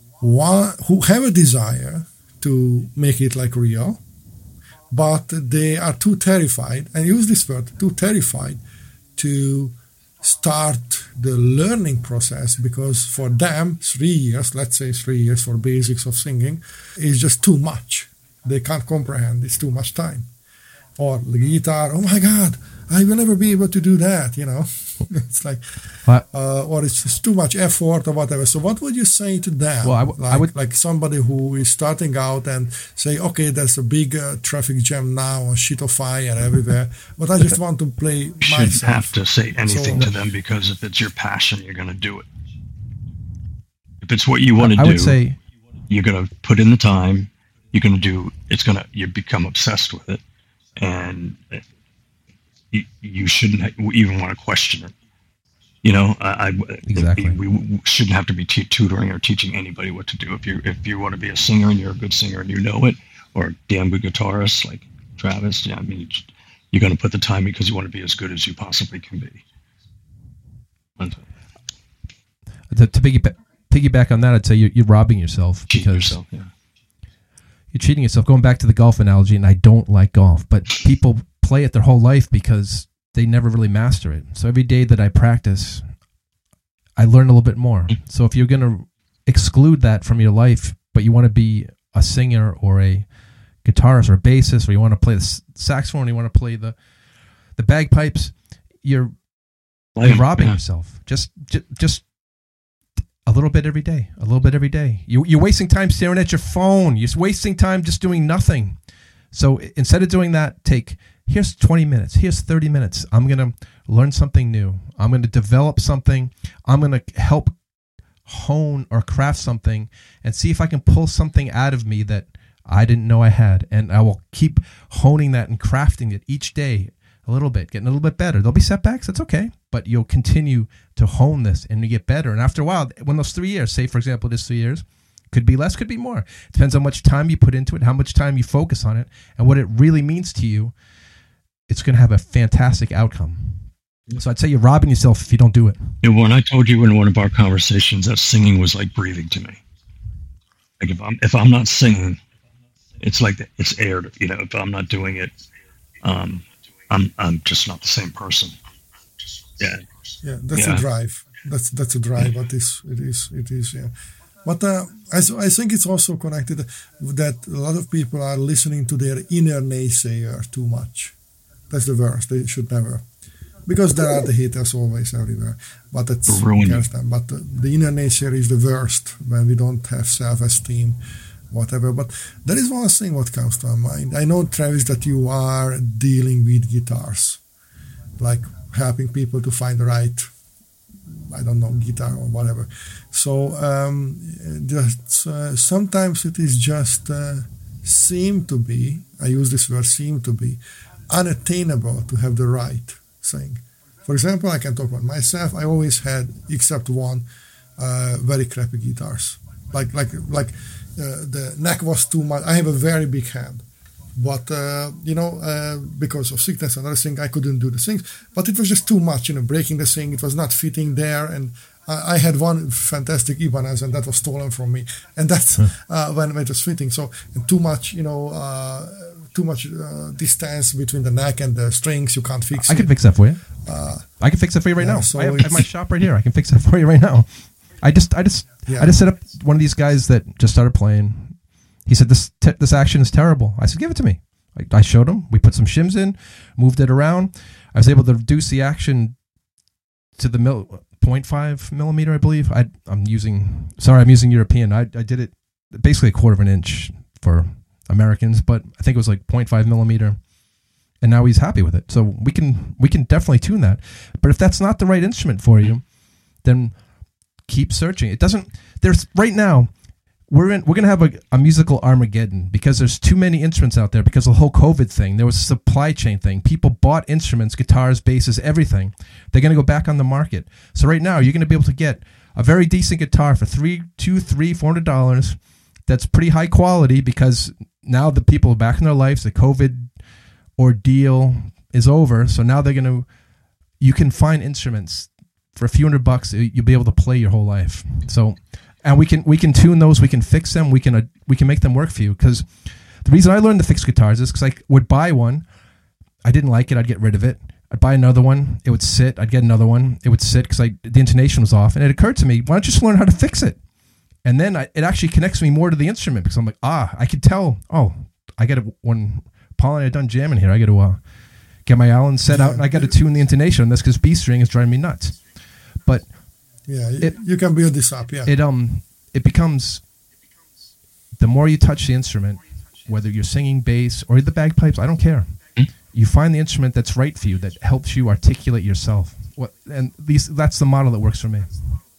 have a desire to make it like real, but they are too terrified, and use this word, too terrified to start the learning process because for them, 3 years, let's say 3 years for basics of singing, is just too much. They can't comprehend, it's too much time. Or the guitar, oh my God, I will never be able to do that, It's like, or it's just too much effort or whatever. So what would you say to them? Well, I would like somebody who is starting out and say, okay, there's a big traffic jam now, a shit of fire everywhere, but I just want to play myself. You shouldn't have to say anything to them because if it's your passion, you're going to do it. If it's what you want to do, would say, you're going to put in the time, you're going to do, you become obsessed with it, and you shouldn't even want to question it. Exactly. We shouldn't have to be tutoring or teaching anybody what to do. If you want to be a singer and you're a good singer and you know it, or a damn good guitarist like Travis, yeah, I mean, you're going to put the time because you want to be as good as you possibly can be. To piggyback on that, I'd say you're robbing yourself. Cheating yourself, yeah. You're cheating yourself. Going back to the golf analogy, and I don't like golf, but people play it their whole life because they never really master it. So every day that I practice, I learn a little bit more. So if you're going to exclude that from your life, but you want to be a singer or a guitarist or a bassist, or you want to play the saxophone, or you want to play the bagpipes, you're robbing yourself. Just a little bit every day. A little bit every day. You're wasting time staring at your phone. You're wasting time just doing nothing. So instead of doing that, here's 20 minutes. Here's 30 minutes. I'm going to learn something new. I'm going to develop something. I'm going to help hone or craft something and see if I can pull something out of me that I didn't know I had. And I will keep honing that and crafting it each day a little bit, getting a little bit better. There'll be setbacks. That's okay. But you'll continue to hone this and you get better. And after a while, when those 3 years, say, for example, this 3 years, could be less, could be more. It depends on how much time you put into it, how much time you focus on it, and what it really means to you. It's going to have a fantastic outcome. So I'd say you're robbing yourself if you don't do it. Yeah, when I told you in one of our conversations that singing was like breathing to me. Like if I'm not singing, it's like it's air. If I'm not doing it, I'm just not the same person. Yeah. Yeah, that's a drive. That's a drive. But it is. Yeah. But I think it's also connected that a lot of people are listening to their inner naysayer too much. That's the worst. They should never, because there are the haters always everywhere. But that's them. But the inner naysayer is the worst when we don't have self-esteem, whatever. But there is one thing what comes to my mind. I know, Travis, that you are dealing with guitars, like helping people to find the right, I don't know, guitar or whatever. So sometimes it is just seem to be, I use this word, seem to be, unattainable to have the right thing. For example, I can talk about myself. I always had, except one, very crappy guitars. Like the neck was too much. I have a very big hand. But, because of sickness and other things, I couldn't do the things. But it was just too much, breaking the thing. It was not fitting there. And I had one fantastic Ibanez, and that was stolen from me. And that's when it was fitting. So too much, distance between the neck and the strings. You can't fix it. I can fix that for you. I can fix it for you right now. So I have my shop right here. I can fix that for you right now. I just set up one of these guys that just started playing. He said, this action is terrible. I said, give it to me. I showed him. We put some shims in, moved it around. I was able to reduce the action to the 0.5 millimeter, I believe. I'm using European. I did it basically a quarter of an inch for Americans, but I think it was like 0.5 millimeter. And now he's happy with it. So we can definitely tune that. But if that's not the right instrument for you, then keep searching. Right now, we're going to have a musical Armageddon because there's too many instruments out there because of the whole COVID thing. There was a supply chain thing. People bought instruments, guitars, basses, everything. They're going to go back on the market. So right now, you're going to be able to get a very decent guitar for $400 that's pretty high quality because now the people are back in their lives. The COVID ordeal is over. So now you can find instruments for a few $100. You'll be able to play your whole life. So... And we can tune those, we can fix them, we can make them work for you. Because the reason I learned to fix guitars is because I would buy one, I didn't like it, I'd get rid of it. I'd buy another one, it would sit. I'd get another one, it would sit because the intonation was off. And it occurred to me, why don't you just learn how to fix it? And then it actually connects me more to the instrument because I'm like, I could tell. I got to, when Paul and I are done jamming here, I got to get my Allen set out and I got to tune the intonation on this because B string is driving me nuts. But yeah, you can build this up. Yeah, it becomes the more you touch the instrument, whether you're singing bass or the bagpipes, I don't care. You find the instrument that's right for you, that helps you articulate yourself. That's the model that works for me.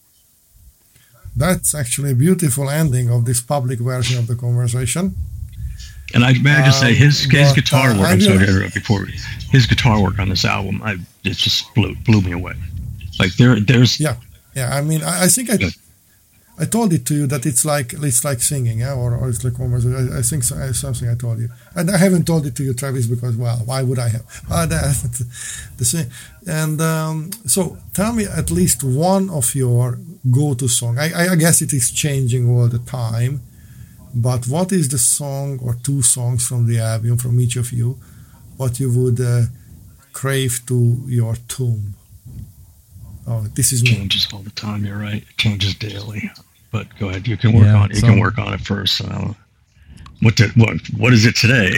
That's actually a beautiful ending of this public version of the conversation. And may I just say his guitar work. I'm sorry to interrupt before. His guitar work on this album, it just blew me away. Like there's Yeah. I mean, I think I told it to you that it's like singing, yeah, or it's like conversation. I think something I told you, and I haven't told it to you, Travis, because why would I have? That's the same. And so, tell me at least one of your go-to song. I guess it is changing all the time, but what is the song or two songs from the album from each of you, what you would crave to your tomb? Oh, this is it me. changes all the time. You're right. It changes daily. But go ahead. You can work on it. You can work on it first. What is it today?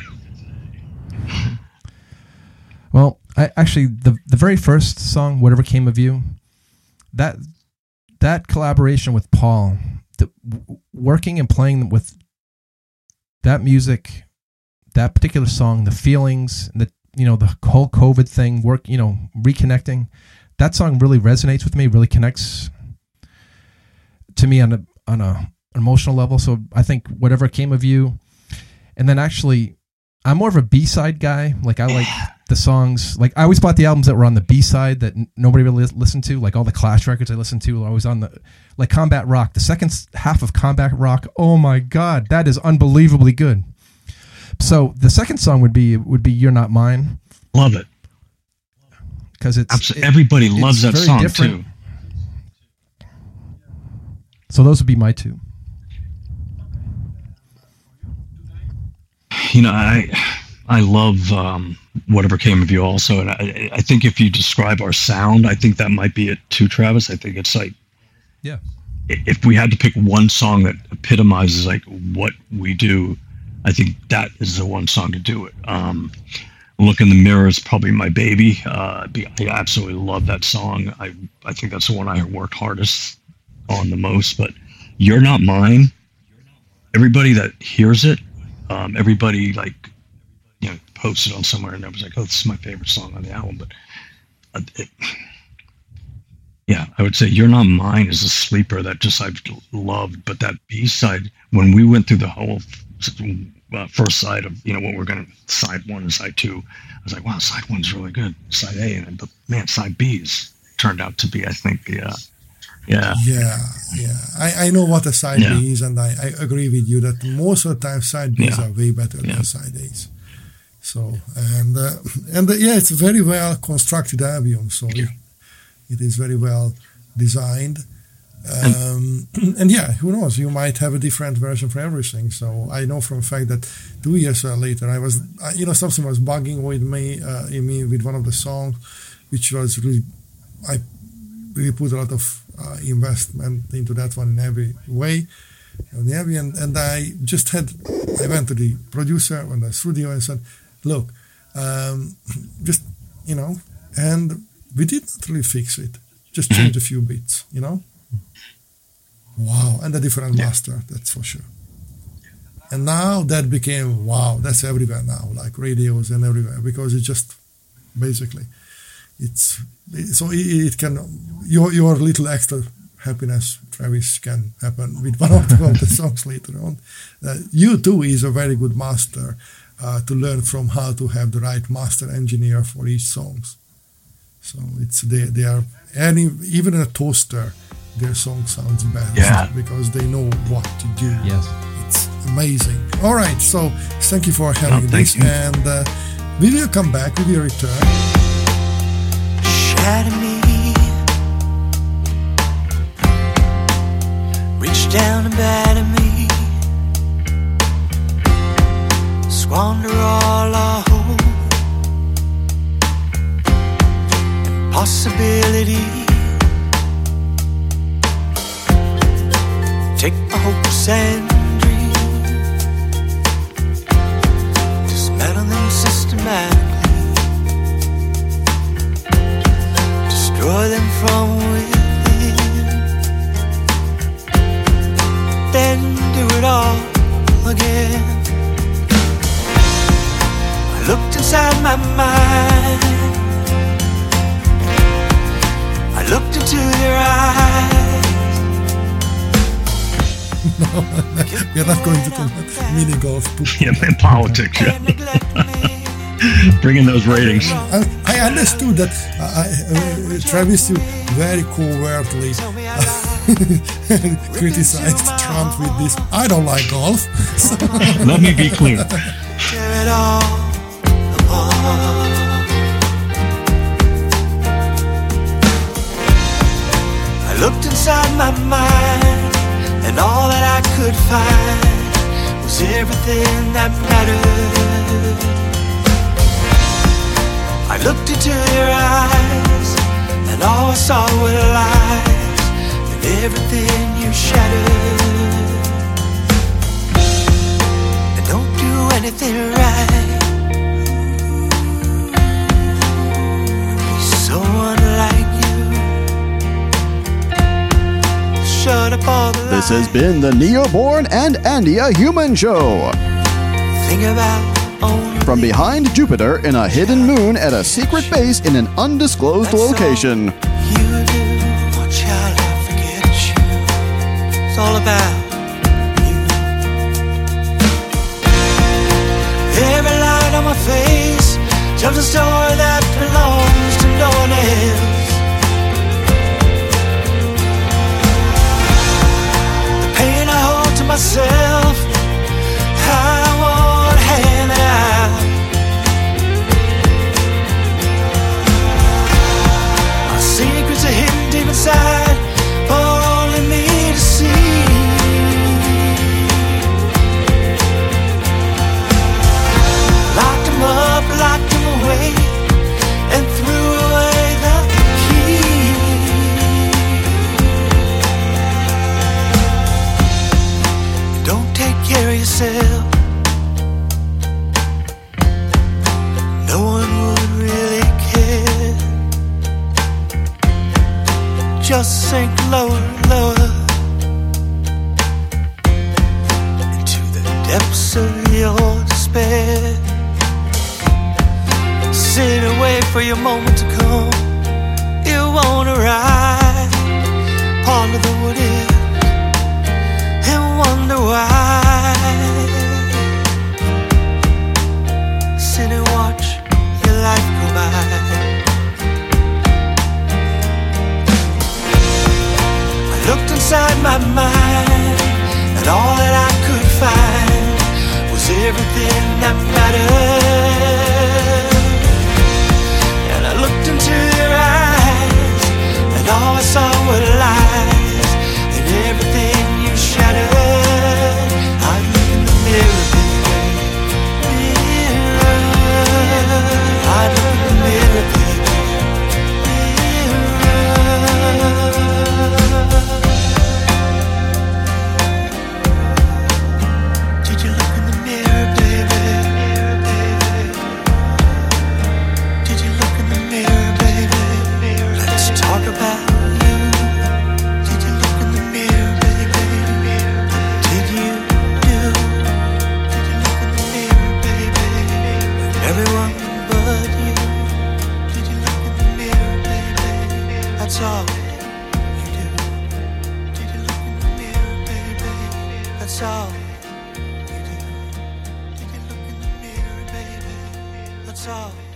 Well, I actually the very first song, Whatever Came of You, that collaboration with Paul, working and playing with that music, that particular song, the feelings, the whole COVID thing, reconnecting. That song really resonates with me, really connects to me on an emotional level. So I think Whatever Came of You. And then actually, I'm more of a B-side guy. Like, I like the songs. Like, I always bought the albums that were on the B-side that nobody really listened to. Like, all the Clash records I listened to were always on like Combat Rock. The second half of Combat Rock, oh my God, that is unbelievably good. So the second song would be You're Not Mine. Love it. Because everybody loves that song different. Too. So those would be my two. I love Whatever Came of You also, and I think if you describe our sound, I think that might be it too, Travis. I think it's like, yeah, if we had to pick one song that epitomizes like what we do, I think that is the one song to do it. Look in the Mirror is probably my baby. I absolutely love that song. I think that's the one I worked hardest on the most. But You're Not Mine, everybody that hears it, everybody posted on somewhere and I was like, oh, this is my favorite song on the album. But I would say You're Not Mine is a sleeper that just I've loved. But that B-side, when we went through the whole first side of what we're gonna side 1 and side 2, I was like, wow, side 1's really good, side A, and but man, side B's turned out to be, I think, I know what a side B is, and I agree with you that most of the time side B's are way better than side A's. So and it's a very well constructed album, so it is very well designed. And who knows? You might have a different version for everything. So I know from fact that 2 years later, I was, something was bugging with me, with one of the songs, which was really, I really put a lot of investment into that one in every way, and I went to the producer in the studio and said, look, and we did not really fix it, just change a few bits, Wow, and a different master, that's for sure. And now that became, wow, that's everywhere now, like radios and everywhere, because it just, basically, it can, your little extra happiness, Travis, can happen with one of the songs later on. U2 is a very good master to learn from how to have the right master engineer for each songs. So they are, even in a toaster, their song sounds best because they know what to do. Yes. It's amazing. All right, so thank you for having this. You. And we will come back, we will return. Shadow me, reach down and batter me, squander all our hope and possibility. Take my hopes and dreams, dismantle them systematically, destroy them from within, then do it all again. I looked inside my mind, I looked into their eyes. No, we are not going to talk about mini golf. In politics, Bringing those ratings. I understood that Travis, you very covertly criticized Trump with this. I don't like golf. So. Let me be clear. Tear it all apart. I looked inside my mind, and all that I could find was everything that mattered. I looked into your eyes, and all I saw were lies, and everything you shattered. I don't do anything right. He's so unlike you. Shut up all the lies. This has been the Neoborn and Andy a Human Show. Think about only From behind Jupiter in a hidden moon at a secret base in an undisclosed location. you do. Oh, child, I forget you. It's all about you. Every line on my face tells a story that belongs to no one else. The pain I hold to myself, I won't hand it out. My secrets are hidden deep inside for only me to see. Locked them up, locked them away, and threw away the key. Don't take care of yourself. No one would really care. Just sink lower, lower into the depths of your despair. Sit and wait for your moment to come. It won't arrive. Ponder the what if and wonder why. Sit and watch your life go by. I looked inside my mind, and all that I could find was everything that mattered. And I looked into your eyes, and all I saw were lies, and everything you shattered. I look in the mirror, baby, mirror. I look in the mirror, baby, mirror. Did you look in the mirror, baby? Did you look in the mirror, baby? Let's talk about you. Did you look in the mirror, baby? Did you do? Did you look in the mirror, baby? Everyone but you. Did you look in the mirror, baby? That's all you do. Did you look in the mirror, baby? That's all you do. Did you look in the mirror, baby? That's all.